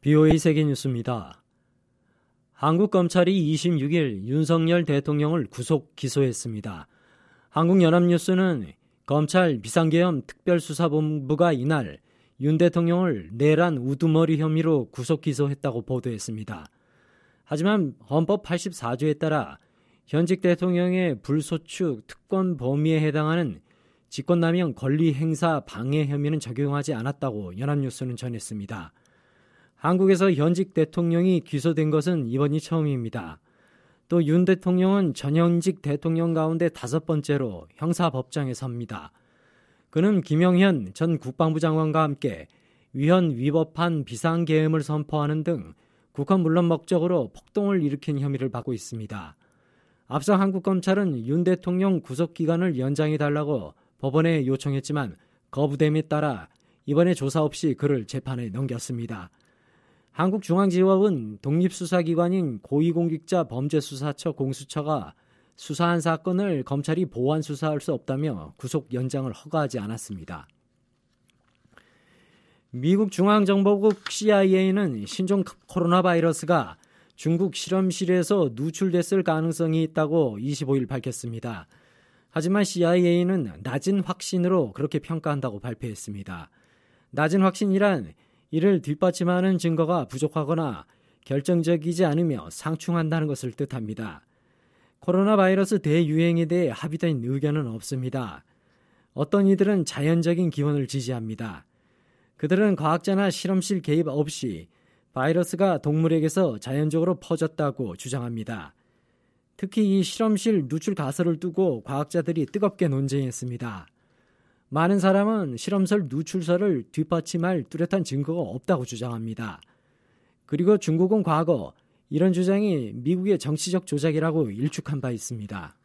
BOA 세계뉴스입니다. 한국 검찰이 26일 윤석열 대통령을 구속 기소했습니다. 한국연합뉴스는 검찰 비상계엄 특별수사본부가 이날 윤 대통령을 내란 우두머리 혐의로 구속 기소했다고 보도했습니다. 하지만 헌법 84조에 따라 현직 대통령의 불소추 특권 범위에 해당하는 직권남용 권리행사 방해 혐의는 적용하지 않았다고 연합뉴스는 전했습니다. 한국에서 현직 대통령이 기소된 것은 이번이 처음입니다. 또 윤 대통령은 전현직 대통령 가운데 5번째로 형사법정에 섭니다. 그는 김영현 전 국방부 장관과 함께 위헌 위법한 비상계엄을 선포하는 등 국헌 물론 목적으로 폭동을 일으킨 혐의를 받고 있습니다. 앞서 한국검찰은 윤 대통령 구속기간을 연장해달라고 법원에 요청했지만 거부됨에 따라 이번에 조사 없이 그를 재판에 넘겼습니다. 한국중앙지법은 독립수사기관인 고위공직자 범죄수사처 공수처가 수사한 사건을 검찰이 보완 수사할 수 없다며 구속 연장을 허가하지 않았습니다. 미국 중앙정보국 CIA는 신종 코로나 바이러스가 중국 실험실에서 누출됐을 가능성이 있다고 25일 밝혔습니다. 하지만 CIA는 낮은 확신으로 그렇게 평가한다고 발표했습니다. 낮은 확신이란 이를 뒷받침하는 증거가 부족하거나 결정적이지 않으며 상충한다는 것을 뜻합니다. 코로나 바이러스 대유행에 대해 합의된 의견은 없습니다. 어떤 이들은 자연적인 기원을 지지합니다. 그들은 과학자나 실험실 개입 없이 바이러스가 동물에게서 자연적으로 퍼졌다고 주장합니다. 특히 이 실험실 누출 가설을 두고 과학자들이 뜨겁게 논쟁했습니다. 많은 사람은 실험실 누출설을 뒷받침할 뚜렷한 증거가 없다고 주장합니다. 그리고 중국은 과거 이런 주장이 미국의 정치적 조작이라고 일축한 바 있습니다.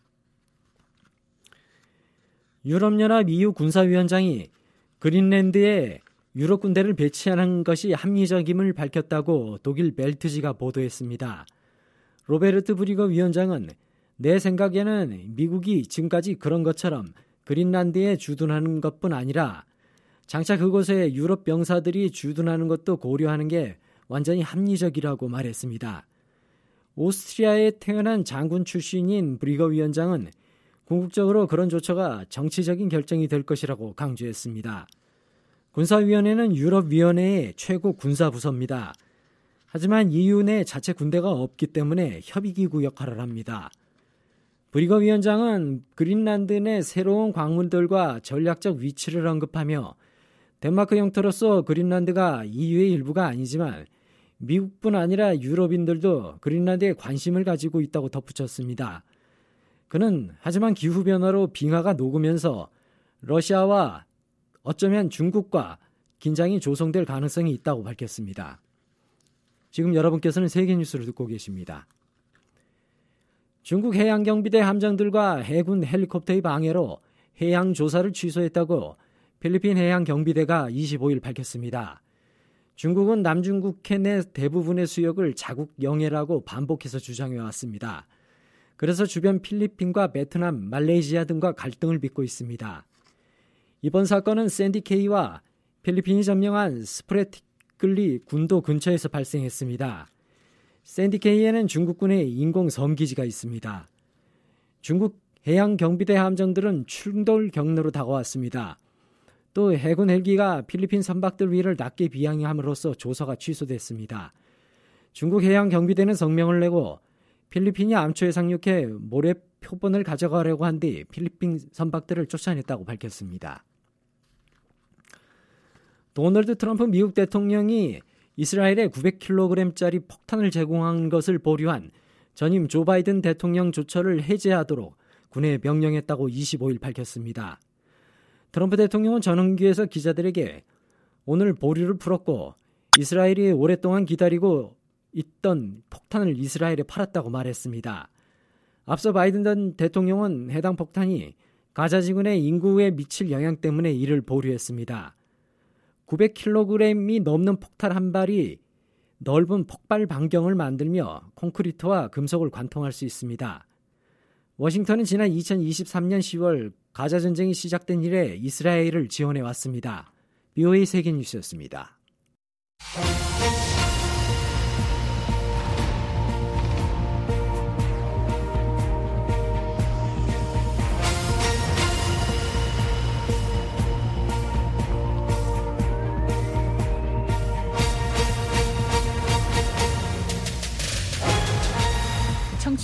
유럽연합 EU 군사위원장이 그린랜드에 유럽 군대를 배치하는 것이 합리적임을 밝혔다고 독일 벨트지가 보도했습니다. 로베르트 브리거 위원장은 내 생각에는 미국이 지금까지 그런 것처럼 그린란드에 주둔하는 것뿐 아니라 장차 그곳에 유럽 병사들이 주둔하는 것도 고려하는 게 완전히 합리적이라고 말했습니다. 오스트리아에 태어난 장군 출신인 브리거 위원장은 궁극적으로 그런 조처가 정치적인 결정이 될 것이라고 강조했습니다. 군사위원회는 유럽위원회의 최고 군사부서입니다. 하지만 EU 내 자체 군대가 없기 때문에 협의기구 역할을 합니다. 브리거 위원장은 그린란드 내 새로운 광물들과 전략적 위치를 언급하며 덴마크 영토로서 그린란드가 EU의 일부가 아니지만 미국뿐 아니라 유럽인들도 그린란드에 관심을 가지고 있다고 덧붙였습니다. 그는 하지만 기후변화로 빙하가 녹으면서 러시아와 어쩌면 중국과 긴장이 조성될 가능성이 있다고 밝혔습니다. 지금 여러분께서는 세계뉴스를 듣고 계십니다. 중국 해양경비대 함정들과 해군 헬리콥터의 방해로 해양 조사를 취소했다고 필리핀 해양경비대가 25일 밝혔습니다. 중국은 남중국해 내 대부분의 수역을 자국 영해라고 반복해서 주장해왔습니다. 그래서 주변 필리핀과 베트남, 말레이시아 등과 갈등을 빚고 있습니다. 이번 사건은 샌디케이와 필리핀이 점령한 스프레티클리 군도 근처에서 발생했습니다. 샌디케이에는 중국군의 인공 섬기지가 있습니다. 중국 해양경비대 함정들은 충돌 경로로 다가왔습니다. 또 해군 헬기가 필리핀 선박들 위를 낮게 비행함으로써 조사가 취소됐습니다. 중국 해양경비대는 성명을 내고 필리핀이 암초에 상륙해 모래 표본을 가져가려고 한 뒤 필리핀 선박들을 쫓아냈다고 밝혔습니다. 도널드 트럼프 미국 대통령이 이스라엘에 900kg짜리 폭탄을 제공한 것을 보류한 전임 조 바이든 대통령 조처를 해제하도록 군에 명령했다고 25일 밝혔습니다. 트럼프 대통령은 전원기에서 기자들에게 오늘 보류를 풀었고 이스라엘이 오랫동안 기다리고 있던 폭탄을 이스라엘에 팔았다고 말했습니다. 앞서 바이든 대통령은 해당 폭탄이 가자 지구의 인구에 미칠 영향 때문에 이를 보류했습니다. 900kg이 넘는 폭탄 한 발이 넓은 폭발 반경을 만들며 콘크리트와 금속을 관통할 수 있습니다. 워싱턴은 지난 2023년 10월 가자 전쟁이 시작된 이래 이스라엘을 지원해 왔습니다. BOA 세계뉴스였습니다.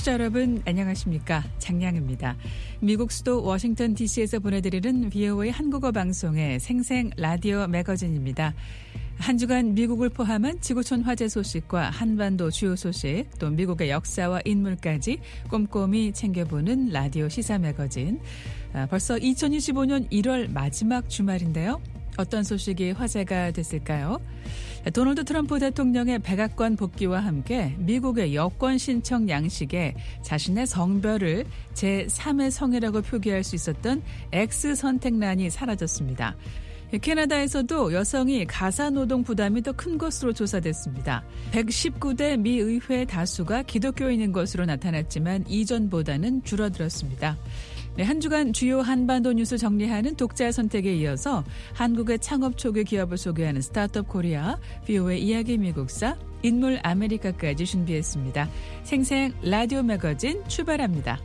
청취자 여러분 안녕하십니까? 장량입니다. 미국 수도 워싱턴 DC에서 보내드리는 VOA 한국어 방송의 생생 라디오 매거진입니다. 한 주간 미국을 포함한 지구촌 화재 소식과 한반도 주요 소식, 또 미국의 역사와 인물까지 꼼꼼히 챙겨보는 라디오 시사 매거진. 벌써 2025년 1월 마지막 주말인데요. 어떤 소식이 화제가 됐을까요? 도널드 트럼프 대통령의 백악관 복귀와 함께 미국의 여권 신청 양식에 자신의 성별을 제3의 성이라고 표기할 수 있었던 X 선택란이 사라졌습니다. 캐나다에서도 여성이 가사노동 부담이 더 큰 것으로 조사됐습니다. 119대 미 의회 다수가 기독교인인 것으로 나타났지만 이전보다는 줄어들었습니다. 네, 한 주간 주요 한반도 뉴스 정리하는 독자 선택에 이어서 한국의 창업 초기 기업을 소개하는 스타트업 코리아, VOA 이야기 미국사, 인물 아메리카까지 준비했습니다. 생생 라디오 매거진 출발합니다.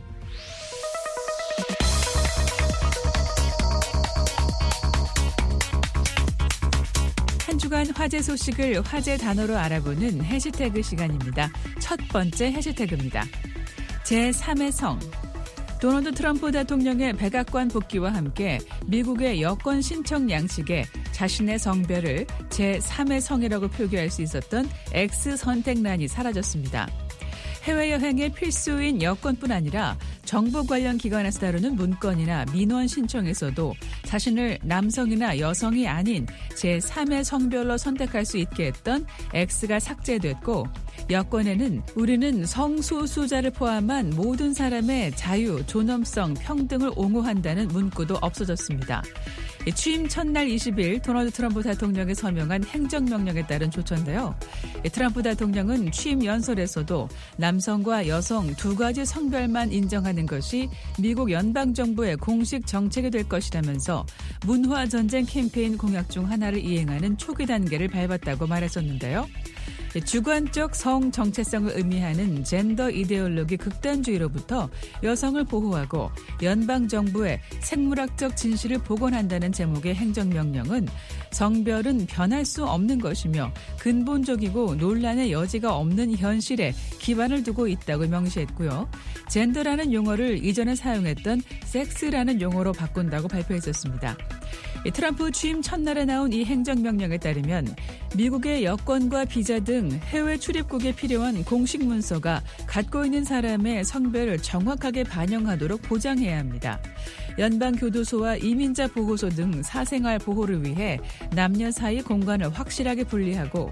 한 주간 화제 소식을 화제 단어로 알아보는 해시태그 시간입니다. 첫 번째 해시태그입니다. 제3의 성. 도널드 트럼프 대통령의 백악관 복귀와 함께 미국의 여권 신청 양식에 자신의 성별을 제3의 성이라고 표기할 수 있었던 X 선택란이 사라졌습니다. 해외여행의 필수인 여권뿐 아니라 정부 관련 기관에서 다루는 문건이나 민원 신청에서도 자신을 남성이나 여성이 아닌 제3의 성별로 선택할 수 있게 했던 X가 삭제됐고, 여권에는 우리는 성소수자를 포함한 모든 사람의 자유, 존엄성, 평등을 옹호한다는 문구도 없어졌습니다. 취임 첫날 20일 도널드 트럼프 대통령이 서명한 행정명령에 따른 조처인데요. 트럼프 대통령은 취임 연설에서도 남성과 여성 두 가지 성별만 인정하는 것이 미국 연방정부의 공식 정책이 될 것이라면서 문화전쟁 캠페인 공약 중 하나를 이행하는 초기 단계를 밟았다고 말했었는데요. 주관적 성 정체성을 의미하는 젠더 이데올로기 극단주의로부터 여성을 보호하고 연방정부의 생물학적 진실을 복원한다는 제목의 행정명령은 성별은 변할 수 없는 것이며 근본적이고 논란의 여지가 없는 현실에 기반을 두고 있다고 명시했고요. 젠더라는 용어를 이전에 사용했던 섹스라는 용어로 바꾼다고 발표했었습니다. 트럼프 취임 첫날에 나온 이 행정명령에 따르면 미국의 여권과 비자 등 해외 출입국에 필요한 공식 문서가 갖고 있는 사람의 성별을 정확하게 반영하도록 보장해야 합니다. 연방교도소와 이민자 보호소 등 사생활 보호를 위해 남녀 사이 공간을 확실하게 분리하고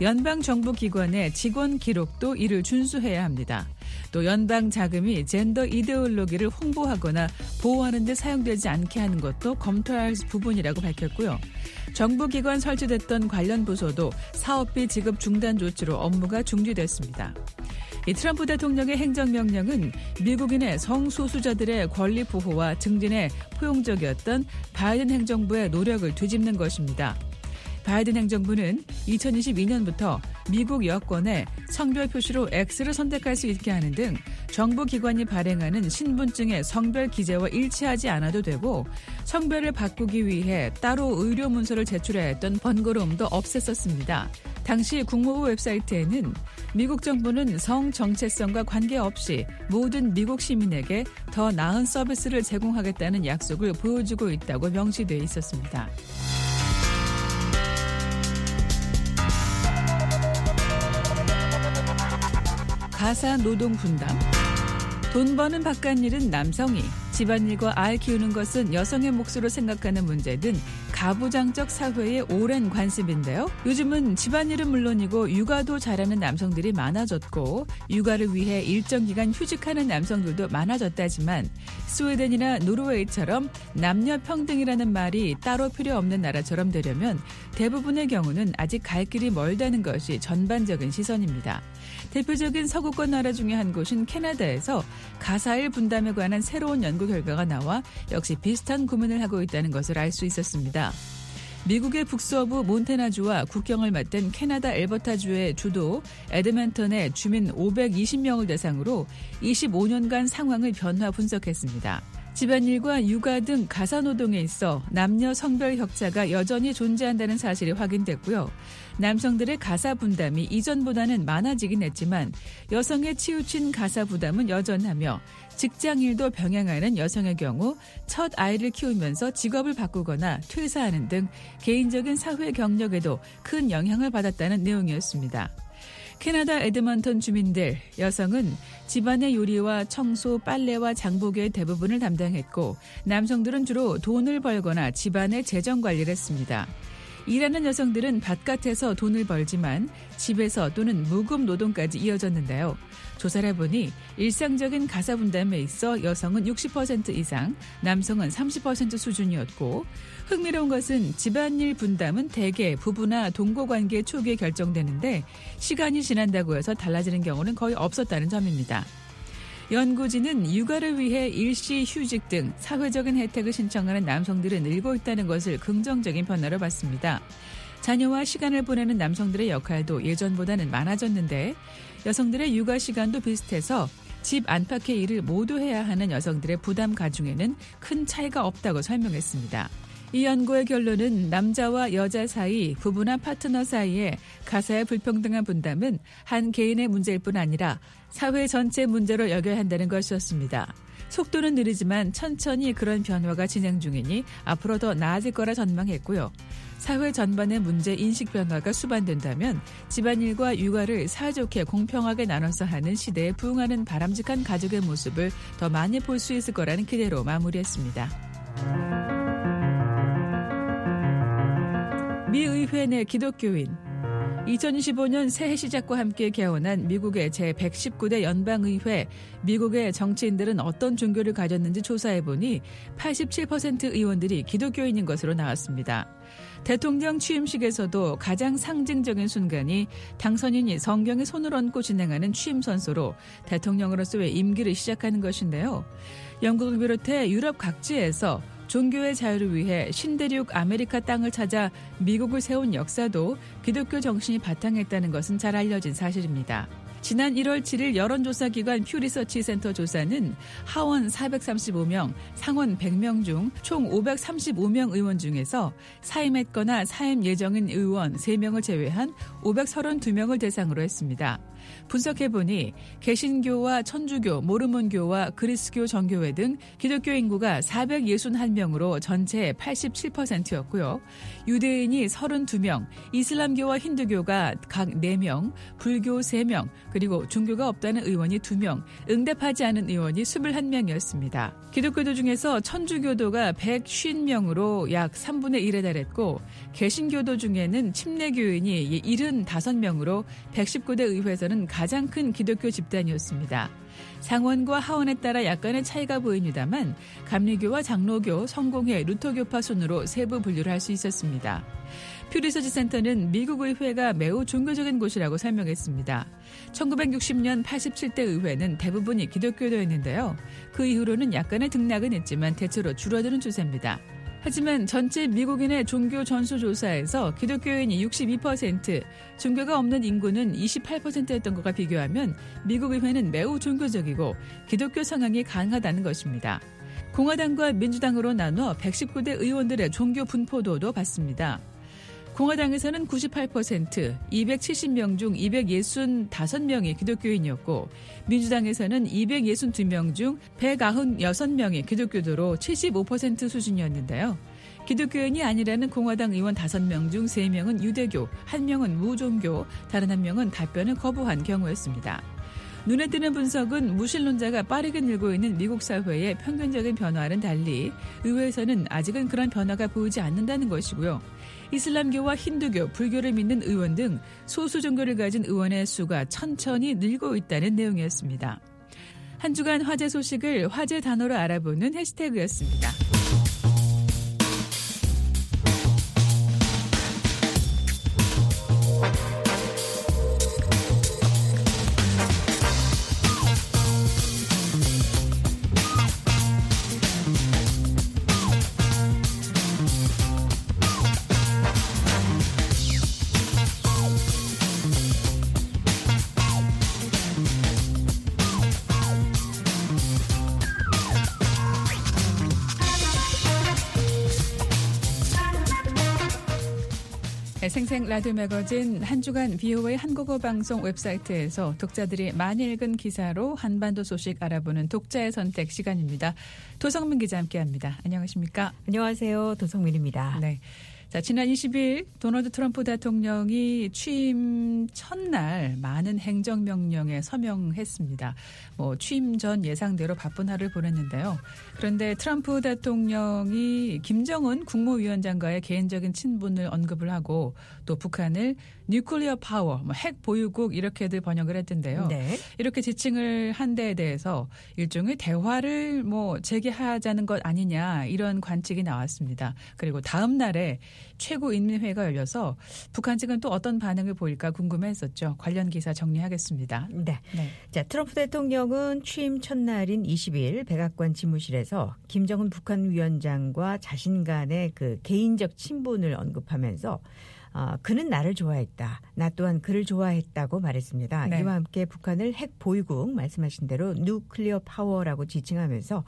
연방정부기관의 직원 기록도 이를 준수해야 합니다. 또 연방 자금이 젠더 이데올로기를 홍보하거나 보호하는 데 사용되지 않게 하는 것도 검토해야 할 부분이라고 밝혔고요. 정부기관 설치됐던 관련 부서도 사업비 지급 중단 조치로 업무가 중지됐습니다. 이 트럼프 대통령의 행정명령은 미국인의 성소수자들의 권리 보호와 증진에 포용적이었던 바이든 행정부의 노력을 뒤집는 것입니다. 바이든 행정부는 2022년부터 미국 여권에 성별 표시로 X를 선택할 수 있게 하는 등 정부 기관이 발행하는 신분증의 성별 기재와 일치하지 않아도 되고, 성별을 바꾸기 위해 따로 의료 문서를 제출해야 했던 번거로움도 없앴었습니다. 당시 국무부 웹사이트에는 미국 정부는 성 정체성과 관계없이 모든 미국 시민에게 더 나은 서비스를 제공하겠다는 약속을 보여주고 있다고 명시되어 있었습니다. 가사 노동 분담. 돈 버는 바깥일은 남성이, 집안일과 알 키우는 것은 여성의 몫으로 생각하는 문제 등 가부장적 사회의 오랜 관습인데요. 요즘은 집안일은 물론이고 육아도 잘하는 남성들이 많아졌고, 육아를 위해 일정 기간 휴직하는 남성들도 많아졌다지만 스웨덴이나 노르웨이처럼 남녀 평등이라는 말이 따로 필요 없는 나라처럼 되려면 대부분의 경우는 아직 갈 길이 멀다는 것이 전반적인 시선입니다. 대표적인 서구권 나라 중에 한 곳인 캐나다에서 가사일 분담에 관한 새로운 연구 결과가 나와 역시 비슷한 고민을 하고 있다는 것을 알 수 있었습니다. 미국의 북서부 몬태나주와 국경을 맞댄 캐나다 엘버타주의 주도 에드먼턴의 주민 520명을 대상으로 25년간 상황을 변화 분석했습니다. 집안일과 육아 등 가사노동에 있어 남녀 성별 격차가 여전히 존재한다는 사실이 확인됐고요. 남성들의 가사 분담이 이전보다는 많아지긴 했지만 여성의 치우친 가사 부담은 여전하며 직장일도 병행하는 여성의 경우 첫 아이를 키우면서 직업을 바꾸거나 퇴사하는 등 개인적인 사회 경력에도 큰 영향을 받았다는 내용이었습니다. 캐나다 에드먼턴 주민들, 여성은 집안의 요리와 청소, 빨래와 장보기의 대부분을 담당했고 남성들은 주로 돈을 벌거나 집안의 재정 관리를 했습니다. 일하는 여성들은 바깥에서 돈을 벌지만 집에서 또는 무급 노동까지 이어졌는데요. 조사를 해보니 일상적인 가사 분담에 있어 여성은 60% 이상, 남성은 30% 수준이었고 흥미로운 것은 집안일 분담은 대개 부부나 동거관계 초기에 결정되는데 시간이 지난다고 해서 달라지는 경우는 거의 없었다는 점입니다. 연구진은 육아를 위해 일시 휴직 등 사회적인 혜택을 신청하는 남성들은 늘고 있다는 것을 긍정적인 변화로 봤습니다. 자녀와 시간을 보내는 남성들의 역할도 예전보다는 많아졌는데 여성들의 육아 시간도 비슷해서 집 안팎의 일을 모두 해야 하는 여성들의 부담 가중에는 큰 차이가 없다고 설명했습니다. 이 연구의 결론은 남자와 여자 사이, 부부나 파트너 사이에 가사의 불평등한 분담은 한 개인의 문제일 뿐 아니라 사회 전체 문제로 여겨야 한다는 것이었습니다. 속도는 느리지만 천천히 그런 변화가 진행 중이니 앞으로 더 나아질 거라 전망했고요. 사회 전반의 문제 인식 변화가 수반된다면 집안일과 육아를 사이좋게 공평하게 나눠서 하는 시대에 부응하는 바람직한 가족의 모습을 더 많이 볼 수 있을 거라는 기대로 마무리했습니다. 미 의회 내 기독교인 2025년 새해 시작과 함께 개원한 미국의 제119대 연방의회, 미국의 정치인들은 어떤 종교를 가졌는지 조사해보니 87% 의원들이 기독교인인 것으로 나왔습니다. 대통령 취임식에서도 가장 상징적인 순간이 당선인이 성경에 손을 얹고 진행하는 취임 선서로 대통령으로서의 임기를 시작하는 것인데요. 영국을 비롯해 유럽 각지에서 종교의 자유를 위해 신대륙 아메리카 땅을 찾아 미국을 세운 역사도 기독교 정신이 바탕했다는 것은 잘 알려진 사실입니다. 지난 1월 7일 여론조사기관 퓨리서치 센터 조사는 하원 435명, 상원 100명 중 총 535명 의원 중에서 사임했거나 사임 예정인 의원 3명을 제외한 532명을 대상으로 했습니다. 분석해보니 개신교와 천주교, 모르몬교와 그리스교 정교회 등 기독교 인구가 461명으로 전체의 87%였고요. 유대인이 32명, 이슬람교와 힌두교가 각 4명, 불교 3명, 그리고 종교가 없다는 의원이 2명, 응답하지 않은 의원이 21명이었습니다. 기독교도 중에서 천주교도가 150명으로 약 3분의 1에 달했고 개신교도 중에는 침례교인이 75명으로 119대 의회에서는 가장 큰 기독교 집단이었습니다. 상원과 하원에 따라 약간의 차이가 보입니다만 감리교와 장로교, 성공회, 루터교파 순으로 세부 분류를 할 수 있었습니다. 퓨리서치 센터는 미국 의회가 매우 종교적인 곳이라고 설명했습니다. 1960년 87대 의회는 대부분이 기독교도였는데요. 그 이후로는 약간의 등락은 했지만 대체로 줄어드는 추세입니다. 하지만 전체 미국인의 종교 전수조사에서 기독교인이 62%, 종교가 없는 인구는 28%였던 것과 비교하면 미국 의회는 매우 종교적이고 기독교 성향이 강하다는 것입니다. 공화당과 민주당으로 나눠 119대 의원들의 종교 분포도도 봤습니다. 공화당에서는 98%, 270명 중 265명이 기독교인이었고 민주당에서는 262명 중 196명이 기독교도로 75% 수준이었는데요. 기독교인이 아니라는 공화당 의원 5명 중 3명은 유대교, 1명은 무종교, 다른 1명은 답변을 거부한 경우였습니다. 눈에 띄는 분석은 무신론자가 빠르게 늘고 있는 미국 사회의 평균적인 변화와는 달리 의회에서는 아직은 그런 변화가 보이지 않는다는 것이고요. 이슬람교와 힌두교, 불교를 믿는 의원 등 소수 종교를 가진 의원의 수가 천천히 늘고 있다는 내용이었습니다. 한 주간 화제 소식을 화제 단어로 알아보는 해시태그였습니다. 생생 라디오 매거진 한 주간 VOA 한국어 방송 웹사이트에서 독자들이 많이 읽은 기사로 한반도 소식 알아보는 독자의 선택 시간입니다. 도성민 기자 함께합니다. 안녕하십니까? 안녕하세요. 도성민입니다. 네. 자, 지난 20일 도널드 트럼프 대통령이 취임 첫날 많은 행정명령에 서명했습니다. 취임 전 예상대로 바쁜 하루를 보냈는데요. 그런데 트럼프 대통령이 김정은 국무위원장과의 개인적인 친분을 언급을 하고 또 북한을 뉴클리어 파워, 핵 보유국 이렇게들 번역을 했던데요. 네. 이렇게 지칭을 한 데에 대해서 일종의 대화를 재개하자는 것 아니냐 이런 관측이 나왔습니다. 그리고 다음 날에 최고인민회의가 열려서 북한 측은 또 어떤 반응을 보일까 궁금했었죠. 관련 기사 정리하겠습니다. 네. 자, 트럼프 대통령은 취임 첫날인 20일 백악관 지무실에서 김정은 북한 위원장과 자신 간의 그 개인적 친분을 언급하면서 그는 나를 좋아했다. 나 또한 그를 좋아했다고 말했습니다. 네. 이와 함께 북한을 핵 보유국 말씀하신 대로 뉴클리어 파워라고 지칭하면서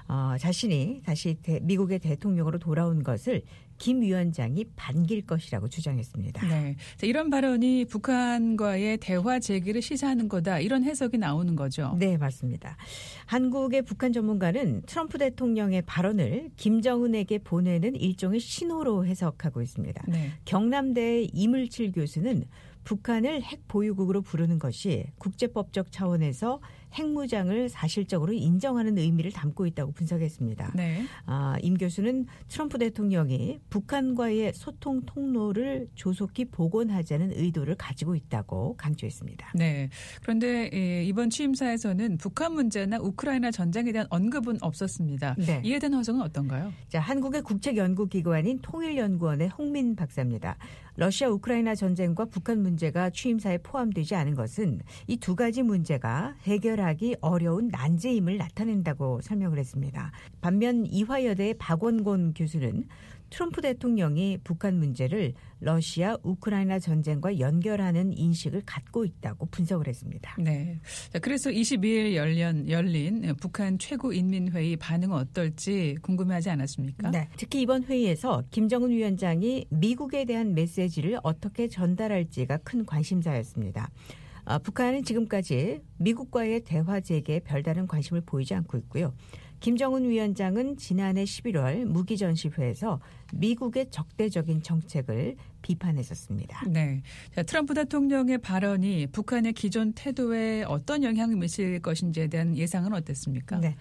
자신이 다시 미국의 대통령으로 돌아온 것을 김 위원장이 반길 것이라고 주장했습니다. 네, 이런 발언이 북한과의 대화 재개를 시사하는 거다 이런 해석이 나오는 거죠. 네, 맞습니다. 한국의 북한 전문가는 트럼프 대통령의 발언을 김정은에게 보내는 일종의 신호로 해석하고 있습니다. 네. 경남대 이물칠 교수는 북한을 핵 보유국으로 부르는 것이 국제법적 차원에서 핵무장을 사실적으로 인정하는 의미를 담고 있다고 분석했습니다. 네. 임 교수는 트럼프 대통령이 북한과의 소통 통로를 조속히 복원하자는 의도를 가지고 있다고 강조했습니다. 네. 그런데 이번 취임사에서는 북한 문제나 우크라이나 전쟁에 대한 언급은 없었습니다. 네. 이에 대한 해석은 어떤가요? 자, 한국의 국책연구기관인 통일연구원의 홍민 박사입니다. 러시아 우크라이나 전쟁과 북한 문제가 취임사에 포함되지 않은 것은 이 두 가지 문제가 해결하기 어려운 난제임을 나타낸다고 설명을 했습니다. 반면 이화여대의 박원곤 교수는 트럼프 대통령이 북한 문제를 러시아 우크라이나 전쟁과 연결하는 인식을 갖고 있다고 분석을 했습니다. 네. 자, 그래서 22일 열린 북한 최고인민회의 반응은 어떨지 궁금해하지 않았습니까? 네. 특히 이번 회의에서 김정은 위원장이 미국에 대한 메시지를 어떻게 전달할지가 큰 관심사였습니다. 북한은 지금까지 미국과의 대화 재개에 별다른 관심을 보이지 않고 있고요. 김정은 위원장은 지난해 11월 무기전시회에서 미국의 적대적인 정책을 비판했었습니다. 네. 자, 트럼프 대통령의 발언이 북한의 기존 태도에 어떤 영향을 미칠 것인지에 대한 예상은 어땠습니까? 네.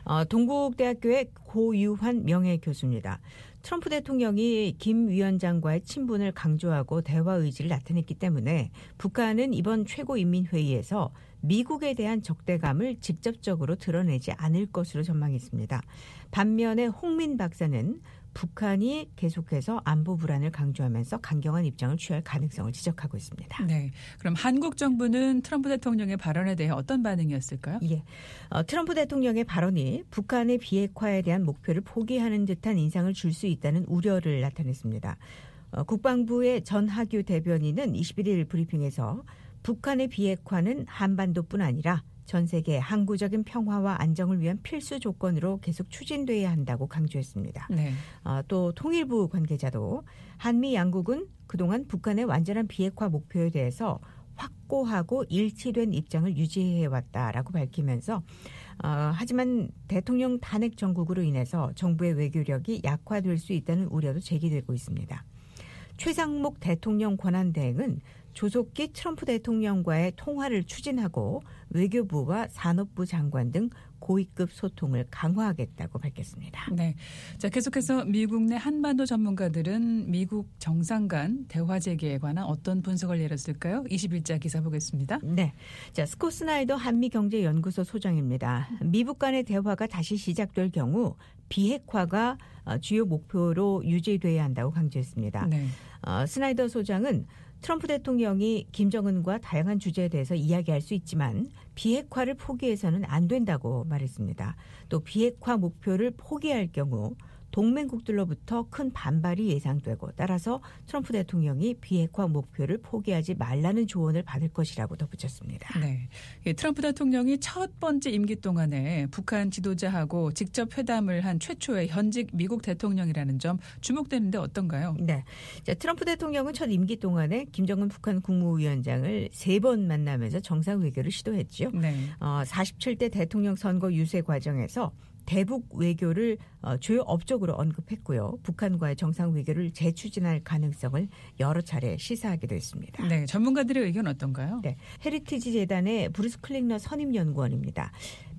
동국대학교의 고유환 명예교수입니다. 트럼프 대통령이 김 위원장과의 친분을 강조하고 대화 의지를 나타냈기 때문에 북한은 이번 최고인민회의에서 미국에 대한 적대감을 직접적으로 드러내지 않을 것으로 전망했습니다. 반면에 홍민 박사는 북한이 계속해서 안보 불안을 강조하면서 강경한 입장을 취할 가능성을 지적하고 있습니다. 네. 그럼 한국 정부는 트럼프 대통령의 발언에 대해 어떤 반응이었을까요? 예. 트럼프 대통령의 발언이 북한의 비핵화에 대한 목표를 포기하는 듯한 인상을 줄 수 있다는 우려를 나타냈습니다. 국방부의 전하규 대변인은 21일 브리핑에서 북한의 비핵화는 한반도뿐 아니라 전 세계 항구적인 평화와 안정을 위한 필수 조건으로 계속 추진돼야 한다고 강조했습니다. 네. 또 통일부 관계자도 한미 양국은 그동안 북한의 완전한 비핵화 목표에 대해서 확고하고 일치된 입장을 유지해왔다라고 밝히면서 하지만 대통령 탄핵 정국으로 인해서 정부의 외교력이 약화될 수 있다는 우려도 제기되고 있습니다. 최상목 대통령 권한대행은 조속히 트럼프 대통령과의 통화를 추진하고 외교부와 산업부 장관 등 고위급 소통을 강화하겠다고 밝혔습니다. 네. 자, 계속해서 미국 내 한반도 전문가들은 미국 정상 간 대화 재개에 관한 어떤 분석을 내렸을까요? 21자 기사 보겠습니다. 네. 자, 스콧 스나이더 한미경제연구소 소장입니다. 미국 간의 대화가 다시 시작될 경우 비핵화가 주요 목표로 유지돼야 한다고 강조했습니다. 네. 스나이더 소장은 트럼프 대통령이 김정은과 다양한 주제에 대해서 이야기할 수 있지만 비핵화를 포기해서는 안 된다고 말했습니다. 또 비핵화 목표를 포기할 경우 동맹국들로부터 큰 반발이 예상되고 따라서 트럼프 대통령이 비핵화 목표를 포기하지 말라는 조언을 받을 것이라고 덧붙였습니다. 네, 트럼프 대통령이 첫 번째 임기 동안에 북한 지도자하고 직접 회담을 한 최초의 현직 미국 대통령이라는 점 주목되는데 어떤가요? 네, 자, 트럼프 대통령은 첫 임기 동안에 김정은 북한 국무위원장을 3번 만나면서 정상회교를 시도했죠. 네. 47대 대통령 선거 유세 과정에서 대북 외교를 주요 업적으로 언급했고요. 북한과의 정상회교를 재추진할 가능성을 여러 차례 시사하기도 했습니다. 네, 전문가들의 의견 어떤가요? 네, 헤리티지 재단의 브루스 클링너 선임연구원입니다.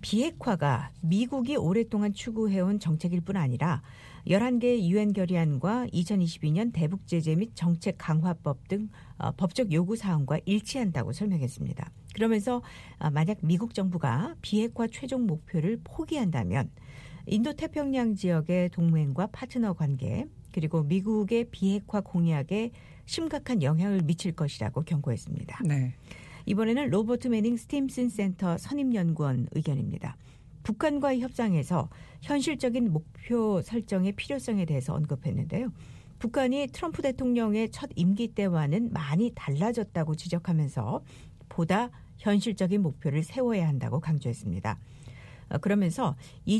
비핵화가 미국이 오랫동안 추구해온 정책일 뿐 아니라 11개의 유엔 결의안과 2022년 대북제재 및 정책 강화법 등 법적 요구사항과 일치한다고 설명했습니다. 그러면서 만약 미국 정부가 비핵화 최종 목표를 포기한다면 인도태평양 지역의 동맹과 파트너 관계 그리고 미국의 비핵화 공약에 심각한 영향을 미칠 것이라고 경고했습니다. 네. 이번에는 로버트 매닝 스팀슨 센터 선임연구원 의견입니다. 북한과의 협상에서 현실적인 목표 설정의 필요성에 대해서 언급했는데요. 북한이 트럼프 대통령의 첫 임기 때와는 많이 달라졌다고 지적하면서 보다 현실적인 목표를 세워야 한다고 강조했습니다. 그러면서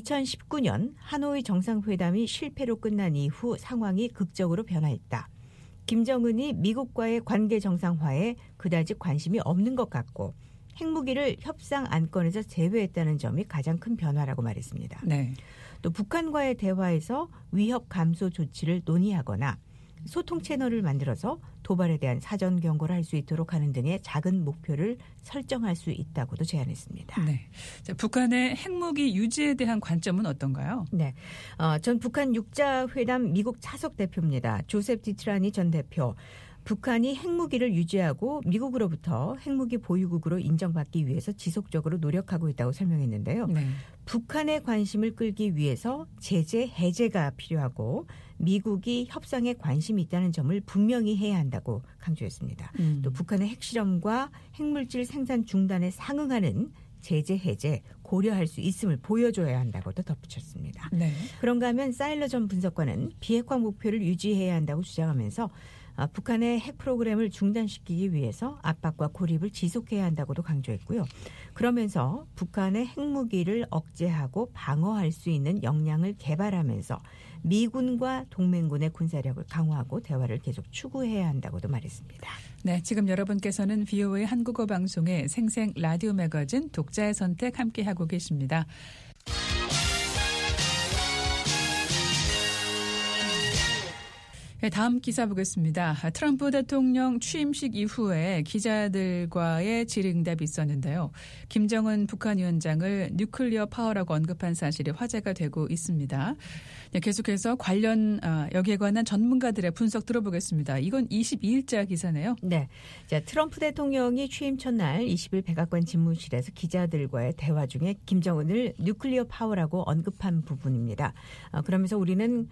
2019년 하노이 정상회담이 실패로 끝난 이후 상황이 극적으로 변화했다. 김정은이 미국과의 관계 정상화에 그다지 관심이 없는 것 같고 핵무기를 협상 안건에서 제외했다는 점이 가장 큰 변화라고 말했습니다. 네. 또 북한과의 대화에서 위협 감소 조치를 논의하거나 소통 채널을 만들어서 도발에 대한 사전 경고를 할 수 있도록 하는 등의 작은 목표를 설정할 수 있다고도 제안했습니다. 네. 자, 북한의 핵무기 유지에 대한 관점은 어떤가요? 네, 전 북한 육자회담 미국 차석 대표입니다. 조셉 디트라니 전 대표. 북한이 핵무기를 유지하고 미국으로부터 핵무기 보유국으로 인정받기 위해서 지속적으로 노력하고 있다고 설명했는데요. 네. 북한의 관심을 끌기 위해서 제재 해제가 필요하고 미국이 협상에 관심이 있다는 점을 분명히 해야 한다고 강조했습니다. 또 북한의 핵실험과 핵물질 생산 중단에 상응하는 제재 해제 고려할 수 있음을 보여줘야 한다고도 덧붙였습니다. 네. 그런가 하면 사일러 전 분석관은 비핵화 목표를 유지해야 한다고 주장하면서 북한의 핵 프로그램을 중단시키기 위해서 압박과 고립을 지속해야 한다고도 강조했고요. 그러면서 북한의 핵무기를 억제하고 방어할 수 있는 역량을 개발하면서 미군과 동맹군의 군사력을 강화하고 대화를 계속 추구해야 한다고도 말했습니다. 네, 지금 여러분께서는 VOA 한국어 방송의 생생 라디오 매거진 독자의 선택 함께하고 계십니다. 네, 다음 기사 보겠습니다. 트럼프 대통령 취임식 이후에 기자들과의 질의응답이 있었는데요. 김정은 북한 위원장을 뉴클리어 파워라고 언급한 사실이 화제가 되고 있습니다. 네, 계속해서 관련 여기에 관한 전문가들의 분석 들어보겠습니다. 이건 22일자 기사네요. 네, 자, 트럼프 대통령이 취임 첫날 20일 백악관 집무실에서 기자들과의 대화 중에 김정은을 뉴클리어 파워라고 언급한 부분입니다. 그러면서 우리는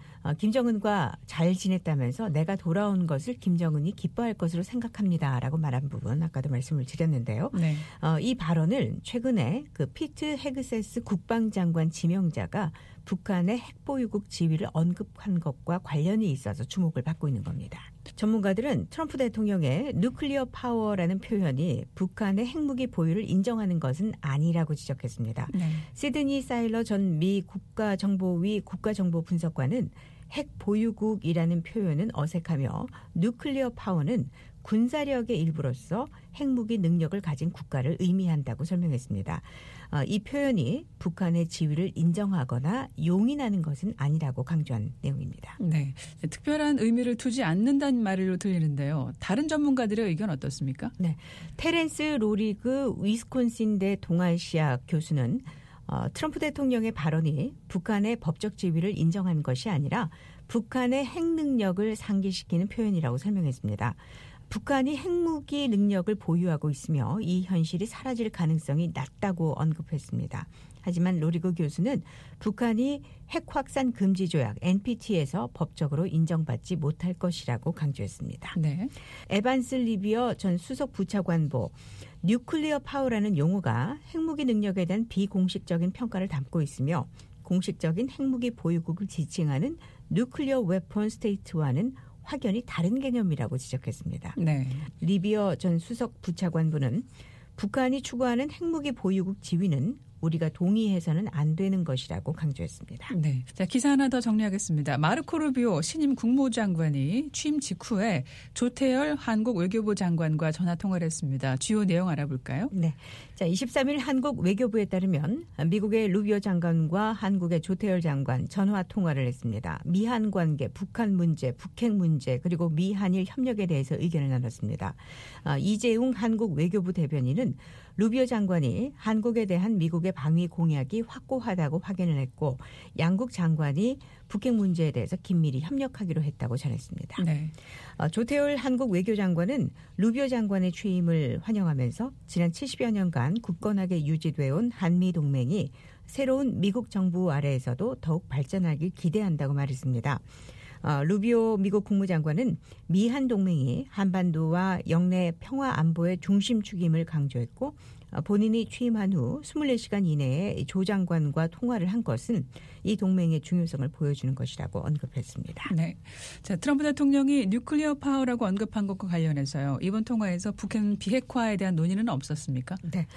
김정은과 잘 지냈다면서 내가 돌아온 것을 김정은이 기뻐할 것으로 생각합니다라고 말한 부분 아까도 말씀을 드렸는데요. 네. 이 발언을 최근에 그 피트 헤그세스 국방장관 지명자가 북한의 핵보유국 지위를 언급한 것과 관련이 있어서 주목을 받고 있는 겁니다. 전문가들은 트럼프 대통령의 뉴클리어 파워라는 표현이 북한의 핵무기 보유를 인정하는 것은 아니라고 지적했습니다. 네. 시드니 사일러 전 미 국가정보위 국가정보분석관은 핵 보유국이라는 표현은 어색하며 뉴클리어 파워는 군사력의 일부로서 핵무기 능력을 가진 국가를 의미한다고 설명했습니다. 이 표현이 북한의 지위를 인정하거나 용인하는 것은 아니라고 강조한 내용입니다. 네, 특별한 의미를 두지 않는다는 말로 들리는데요. 다른 전문가들의 의견 어떻습니까? 네, 테렌스 로리그 위스콘신대 동아시아 교수는 트럼프 대통령의 발언이 북한의 법적 지위를 인정한 것이 아니라 북한의 핵 능력을 상기시키는 표현이라고 설명했습니다. 북한이 핵무기 능력을 보유하고 있으며 이 현실이 사라질 가능성이 낮다고 언급했습니다. 하지만 로리그 교수는 북한이 핵 확산 금지 조약 NPT에서 법적으로 인정받지 못할 것이라고 강조했습니다. 네. 에반스 리비어 전 수석 부차관보 뉴클리어 파워라는 용어가 핵무기 능력에 대한 비공식적인 평가를 담고 있으며 공식적인 핵무기 보유국을 지칭하는 뉴클리어 웨폰 스테이트와는 확연히 다른 개념이라고 지적했습니다. 네. 리비어 전 수석 부차관부는 북한이 추구하는 핵무기 보유국 지위는 우리가 동의해서는 안 되는 것이라고 강조했습니다. 네. 자, 기사 하나 더 정리하겠습니다. 마르코 루비오 신임 국무장관이 취임 직후에 조태열 한국 외교부 장관과 전화 통화를 했습니다. 주요 내용 알아볼까요? 네. 자, 23일 한국 외교부에 따르면 미국의 루비오 장관과 한국의 조태열 장관 전화 통화를 했습니다. 미한 관계, 북한 문제, 북핵 문제 그리고 미한일 협력에 대해서 의견을 나눴습니다. 이재용 한국 외교부 대변인은 루비오 장관이 한국에 대한 미국의 방위 공약이 확고하다고 확인을 했고 양국 장관이 북핵 문제에 대해서 긴밀히 협력하기로 했다고 전했습니다. 네. 조태열 한국 외교장관은 루비오 장관의 취임을 환영하면서 지난 70여 년간 굳건하게 유지돼 온 한미 동맹이 새로운 미국 정부 아래에서도 더욱 발전하길 기대한다고 말했습니다. 루비오 미국 국무장관은 미한 동맹이 한반도와 영내 평화 안보의 중심축임을 강조했고 본인이 취임한 후 24시간 이내에 조 장관과 통화를 한 것은 이 동맹의 중요성을 보여주는 것이라고 언급했습니다. 네. 자, 트럼프 대통령이 뉴클리어 파워라고 언급한 것과 관련해서요. 이번 통화에서 북한 비핵화에 대한 논의는 없었습니까? 네.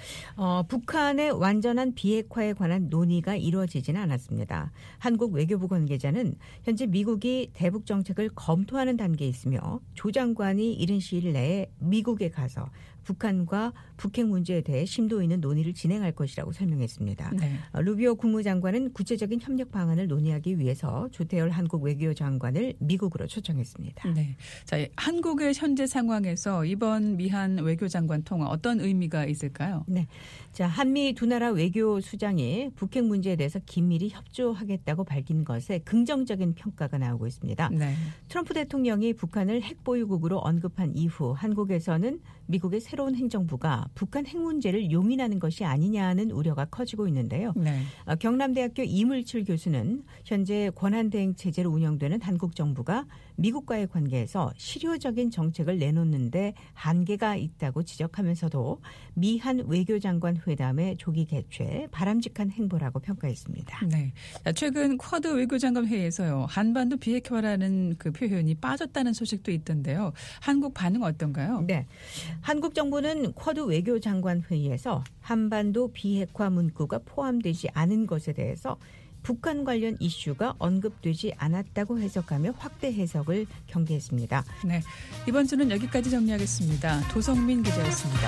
북한의 완전한 비핵화에 관한 논의가 이루어지지는 않았습니다. 한국 외교부 관계자는 현재 미국이 대북 정책을 검토하는 단계에 있으며 조 장관이 이른 시일 내에 미국에 가서 북한과 북핵 문제에 대해 심도 있는 논의를 진행할 것이라고 설명했습니다. 네. 루비오 국무장관은 구체적인 협력 방안을 논의하기 위해서 조태열 한국 외교장관을 미국으로 초청했습니다. 네. 자, 한국의 현재 상황에서 이번 미한 외교장관 통화 어떤 의미가 있을까요? 네. 자, 한미 두 나라 외교 수장이 북핵 문제에 대해서 긴밀히 협조하겠다고 밝힌 것에 긍정적인 평가가 나오고 있습니다. 네. 트럼프 대통령이 북한을 핵보유국으로 언급한 이후 한국에서는 미국의 새로운 행정부가 북한 핵 문제를 용인하는 것이 아니냐는 우려가 커지고 있는데요. 네. 경남대학교 이물칠 교수는 현재 권한대행 체제로 운영되는 한국 정부가 미국과의 관계에서 실효적인 정책을 내놓는데 한계가 있다고 지적하면서도 미한 외교장관 회담의 조기 개최 바람직한 행보라고 평가했습니다. 네. 최근 쿼드 외교장관 회의에서요. 한반도 비핵화라는 그 표현이 빠졌다는 소식도 있던데요. 한국 반응 어떤가요? 네. 한국 정부는 쿼드 외교장관 회의에서 한반도 비핵화 문구가 포함되지 않은 것에 대해서 북한 관련 이슈가 언급되지 않았다고 해석하며 확대 해석을 경계했습니다. 네. 이번 주는 여기까지 정리하겠습니다. 도성민 기자였습니다.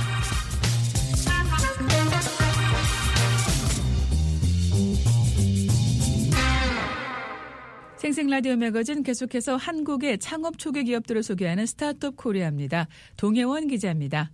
생생라디오 매거진 계속해서 한국의 창업 초기 기업들을 소개하는 스타트업 코리아입니다. 동혜원 기자입니다.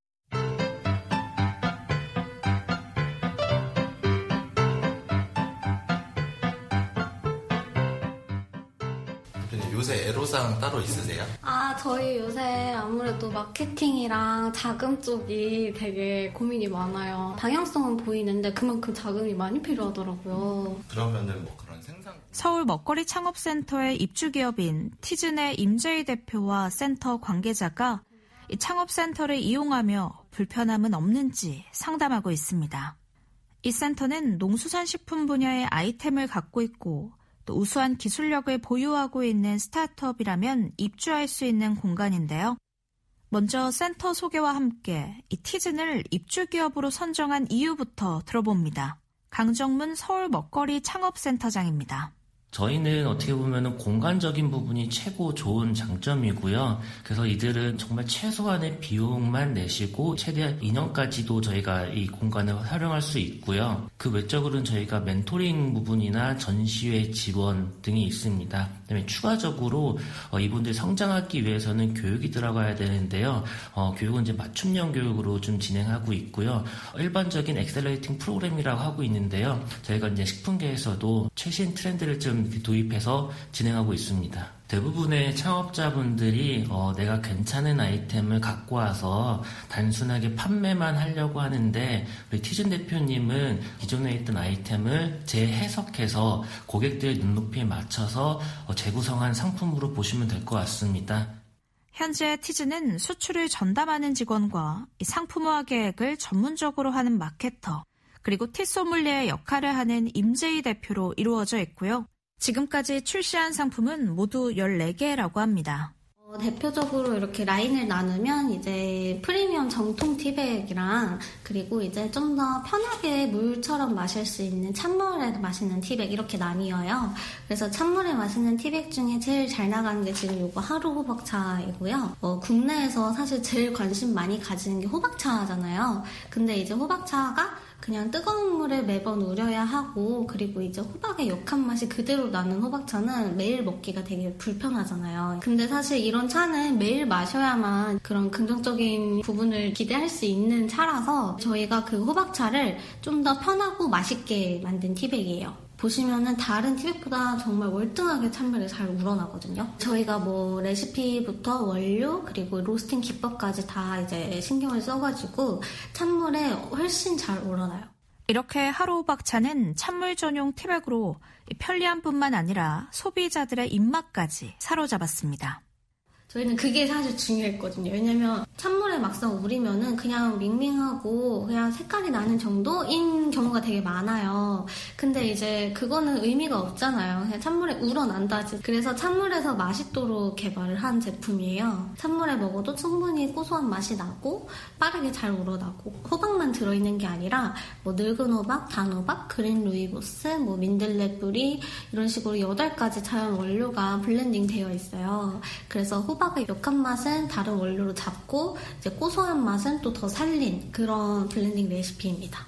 요새 애로사항 따로 있으세요? 저희 요새 아무래도 마케팅이랑 자금 쪽이 되게 고민이 많아요. 방향성은 보이는데 그만큼 자금이 많이 필요하더라고요. 그러면은 뭐 그런 생산... 서울 먹거리 창업센터의 입주기업인 티즌의 임재희 대표와 센터 관계자가 이 창업센터를 이용하며 불편함은 없는지 상담하고 있습니다. 이 센터는 농수산식품 분야의 아이템을 갖고 있고 또 우수한 기술력을 보유하고 있는 스타트업이라면 입주할 수 있는 공간인데요. 먼저 센터 소개와 함께 이 티즌을 입주기업으로 선정한 이유부터 들어봅니다. 강정문 서울 먹거리 창업센터장입니다. 저희는 어떻게 보면 공간적인 부분이 최고 좋은 장점이고요. 그래서 이들은 정말 최소한의 비용만 내시고 최대한 2년까지도 저희가 이 공간을 활용할 수 있고요. 그 외적으로는 저희가 멘토링 부분이나 전시회 지원 등이 있습니다. 그다음에 추가적으로 이분들이 성장하기 위해서는 교육이 들어가야 되는데요. 교육은 이제 맞춤형 교육으로 좀 진행하고 있고요. 일반적인 엑셀러레이팅 프로그램이라고 하고 있는데요. 저희가 이제 식품계에서도 최신 트렌드를 좀 도입해서 진행하고 있습니다. 대부분의 창업자분들이 내가 괜찮은 아이템을 갖고 와서 단순하게 판매만 하려고 하는데 우리 티즌 대표님은 기존에 있던 아이템을 재해석해서 고객들의 눈높이에 맞춰서 재구성한 상품으로 보시면 될 것 같습니다. 현재 티즌은 수출을 전담하는 직원과 상품화 계획을 전문적으로 하는 마케터, 그리고 티소믈리의 역할을 하는 임재희 대표로 이루어져 있고요. 지금까지 출시한 상품은 모두 14개라고 합니다. 대표적으로 이렇게 라인을 나누면 이제 프리미엄 정통 티백이랑 그리고 이제 좀 더 편하게 물처럼 마실 수 있는 찬물에 마시는 티백 이렇게 나뉘어요. 그래서 찬물에 마시는 티백 중에 제일 잘 나가는 게 지금 요거 하루 호박차이고요. 국내에서 사실 제일 관심 많이 가지는 게 호박차잖아요. 근데 이제 호박차가 그냥 뜨거운 물에 매번 우려야 하고 그리고 이제 호박의 역한 맛이 그대로 나는 호박차는 매일 먹기가 되게 불편하잖아요. 근데 사실 이런 차는 매일 마셔야만 그런 긍정적인 부분을 기대할 수 있는 차라서 저희가 그 호박차를 좀 더 편하고 맛있게 만든 티백이에요. 보시면은 다른 티백보다 정말 월등하게 찬물이 잘 우러나거든요. 저희가 뭐 레시피부터 원료 그리고 로스팅 기법까지 다 이제 신경을 써가지고 찬물에 훨씬 잘 우러나요. 이렇게 하루호박차는 찬물 전용 티백으로 편리함뿐만 아니라 소비자들의 입맛까지 사로잡았습니다. 저희는 그게 사실 중요했거든요. 왜냐면 찬물에 막상 우리면은 그냥 밍밍하고 그냥 색깔이 나는 정도인 경우가 되게 많아요. 근데 이제 그거는 의미가 없잖아요. 그냥 찬물에 우러난다지. 그래서 찬물에서 맛있도록 개발을 한 제품이에요. 찬물에 먹어도 충분히 고소한 맛이 나고 빠르게 잘 우러나고 호박만 들어있는 게 아니라 뭐 늙은 호박, 단호박, 그린 루이보스, 뭐 민들레 뿌리 이런 식으로 8가지 자연 원료가 블렌딩 되어 있어요. 그래서 호박의 역한 맛은 다른 원료로 잡고 이제 고소한 맛은 또 더 살린 그런 블렌딩 레시피입니다.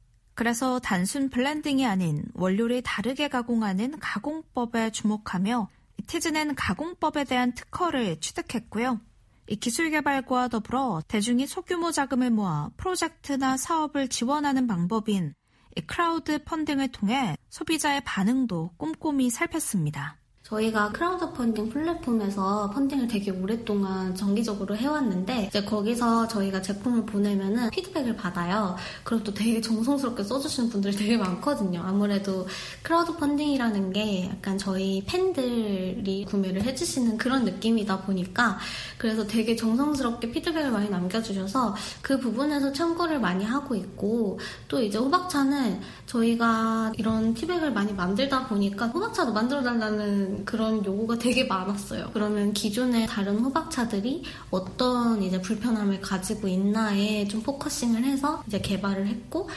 그래서 단순 블렌딩이 아닌 원료를 다르게 가공하는 가공법에 주목하며 티즈는 가공법에 대한 특허를 취득했고요. 이 기술 개발과 더불어 대중이 소규모 자금을 모아 프로젝트나 사업을 지원하는 방법인 크라우드 펀딩을 통해 소비자의 반응도 꼼꼼히 살폈습니다. 저희가 크라우드 펀딩 플랫폼에서 펀딩을 되게 오랫동안 정기적으로 해왔는데 이제 거기서 저희가 제품을 보내면은 피드백을 받아요. 그럼 또 되게 정성스럽게 써주시는 분들이 되게 많거든요. 아무래도 크라우드 펀딩이라는 게 약간 저희 팬들이 구매를 해주시는 그런 느낌이다 보니까 그래서 되게 정성스럽게 피드백을 많이 남겨주셔서 그 부분에서 참고를 많이 하고 있고 또 이제 호박차는 저희가 이런 티백을 많이 만들다 보니까 호박차도 만들어달라는 그런 요구가 되게 많았어요. 그러면 기존의 다른 호박차들이 어떤 이제 불편함을 가지고 있나에 좀 포커싱을 해서 이제 개발을 했고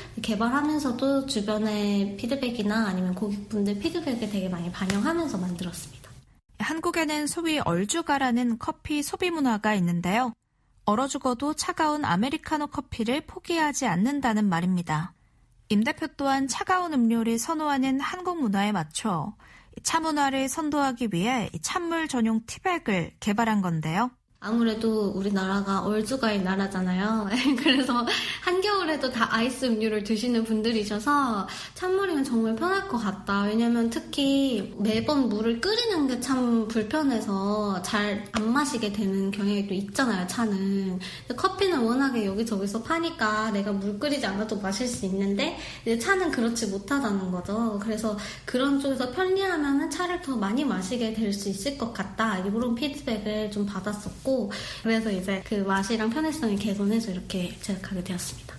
개발하면서도 주변의 피드백이나 아니면 고객분들 피드백을 되게 많이 반영하면서 만들었습니다. 한국에는 소위 얼죽아라는 커피 소비 문화가 있는데요. 얼어 죽어도 차가운 아메리카노 커피를 포기하지 않는다는 말입니다. 임 대표 또한 차가운 음료를 선호하는 한국 문화에 맞춰 차 문화를 선도하기 위해 찬물 전용 티백을 개발한 건데요. 아무래도 우리나라가 얼죽아의 나라잖아요. 그래서 한겨울에도 다 아이스 음료를 드시는 분들이셔서 찬물이면 정말 편할 것 같다. 왜냐면 특히 매번 물을 끓이는 게 참 불편해서 잘 안 마시게 되는 경향이 또 있잖아요, 차는. 커피는 워낙에 여기저기서 파니까 내가 물 끓이지 않아도 마실 수 있는데 이제 차는 그렇지 못하다는 거죠. 그래서 그런 쪽에서 편리하면 차를 더 많이 마시게 될 수 있을 것 같다. 이런 피드백을 좀 받았었고 그래서 이제 그 맛이랑 편의성을 개선해서 이렇게 제작하게 되었습니다.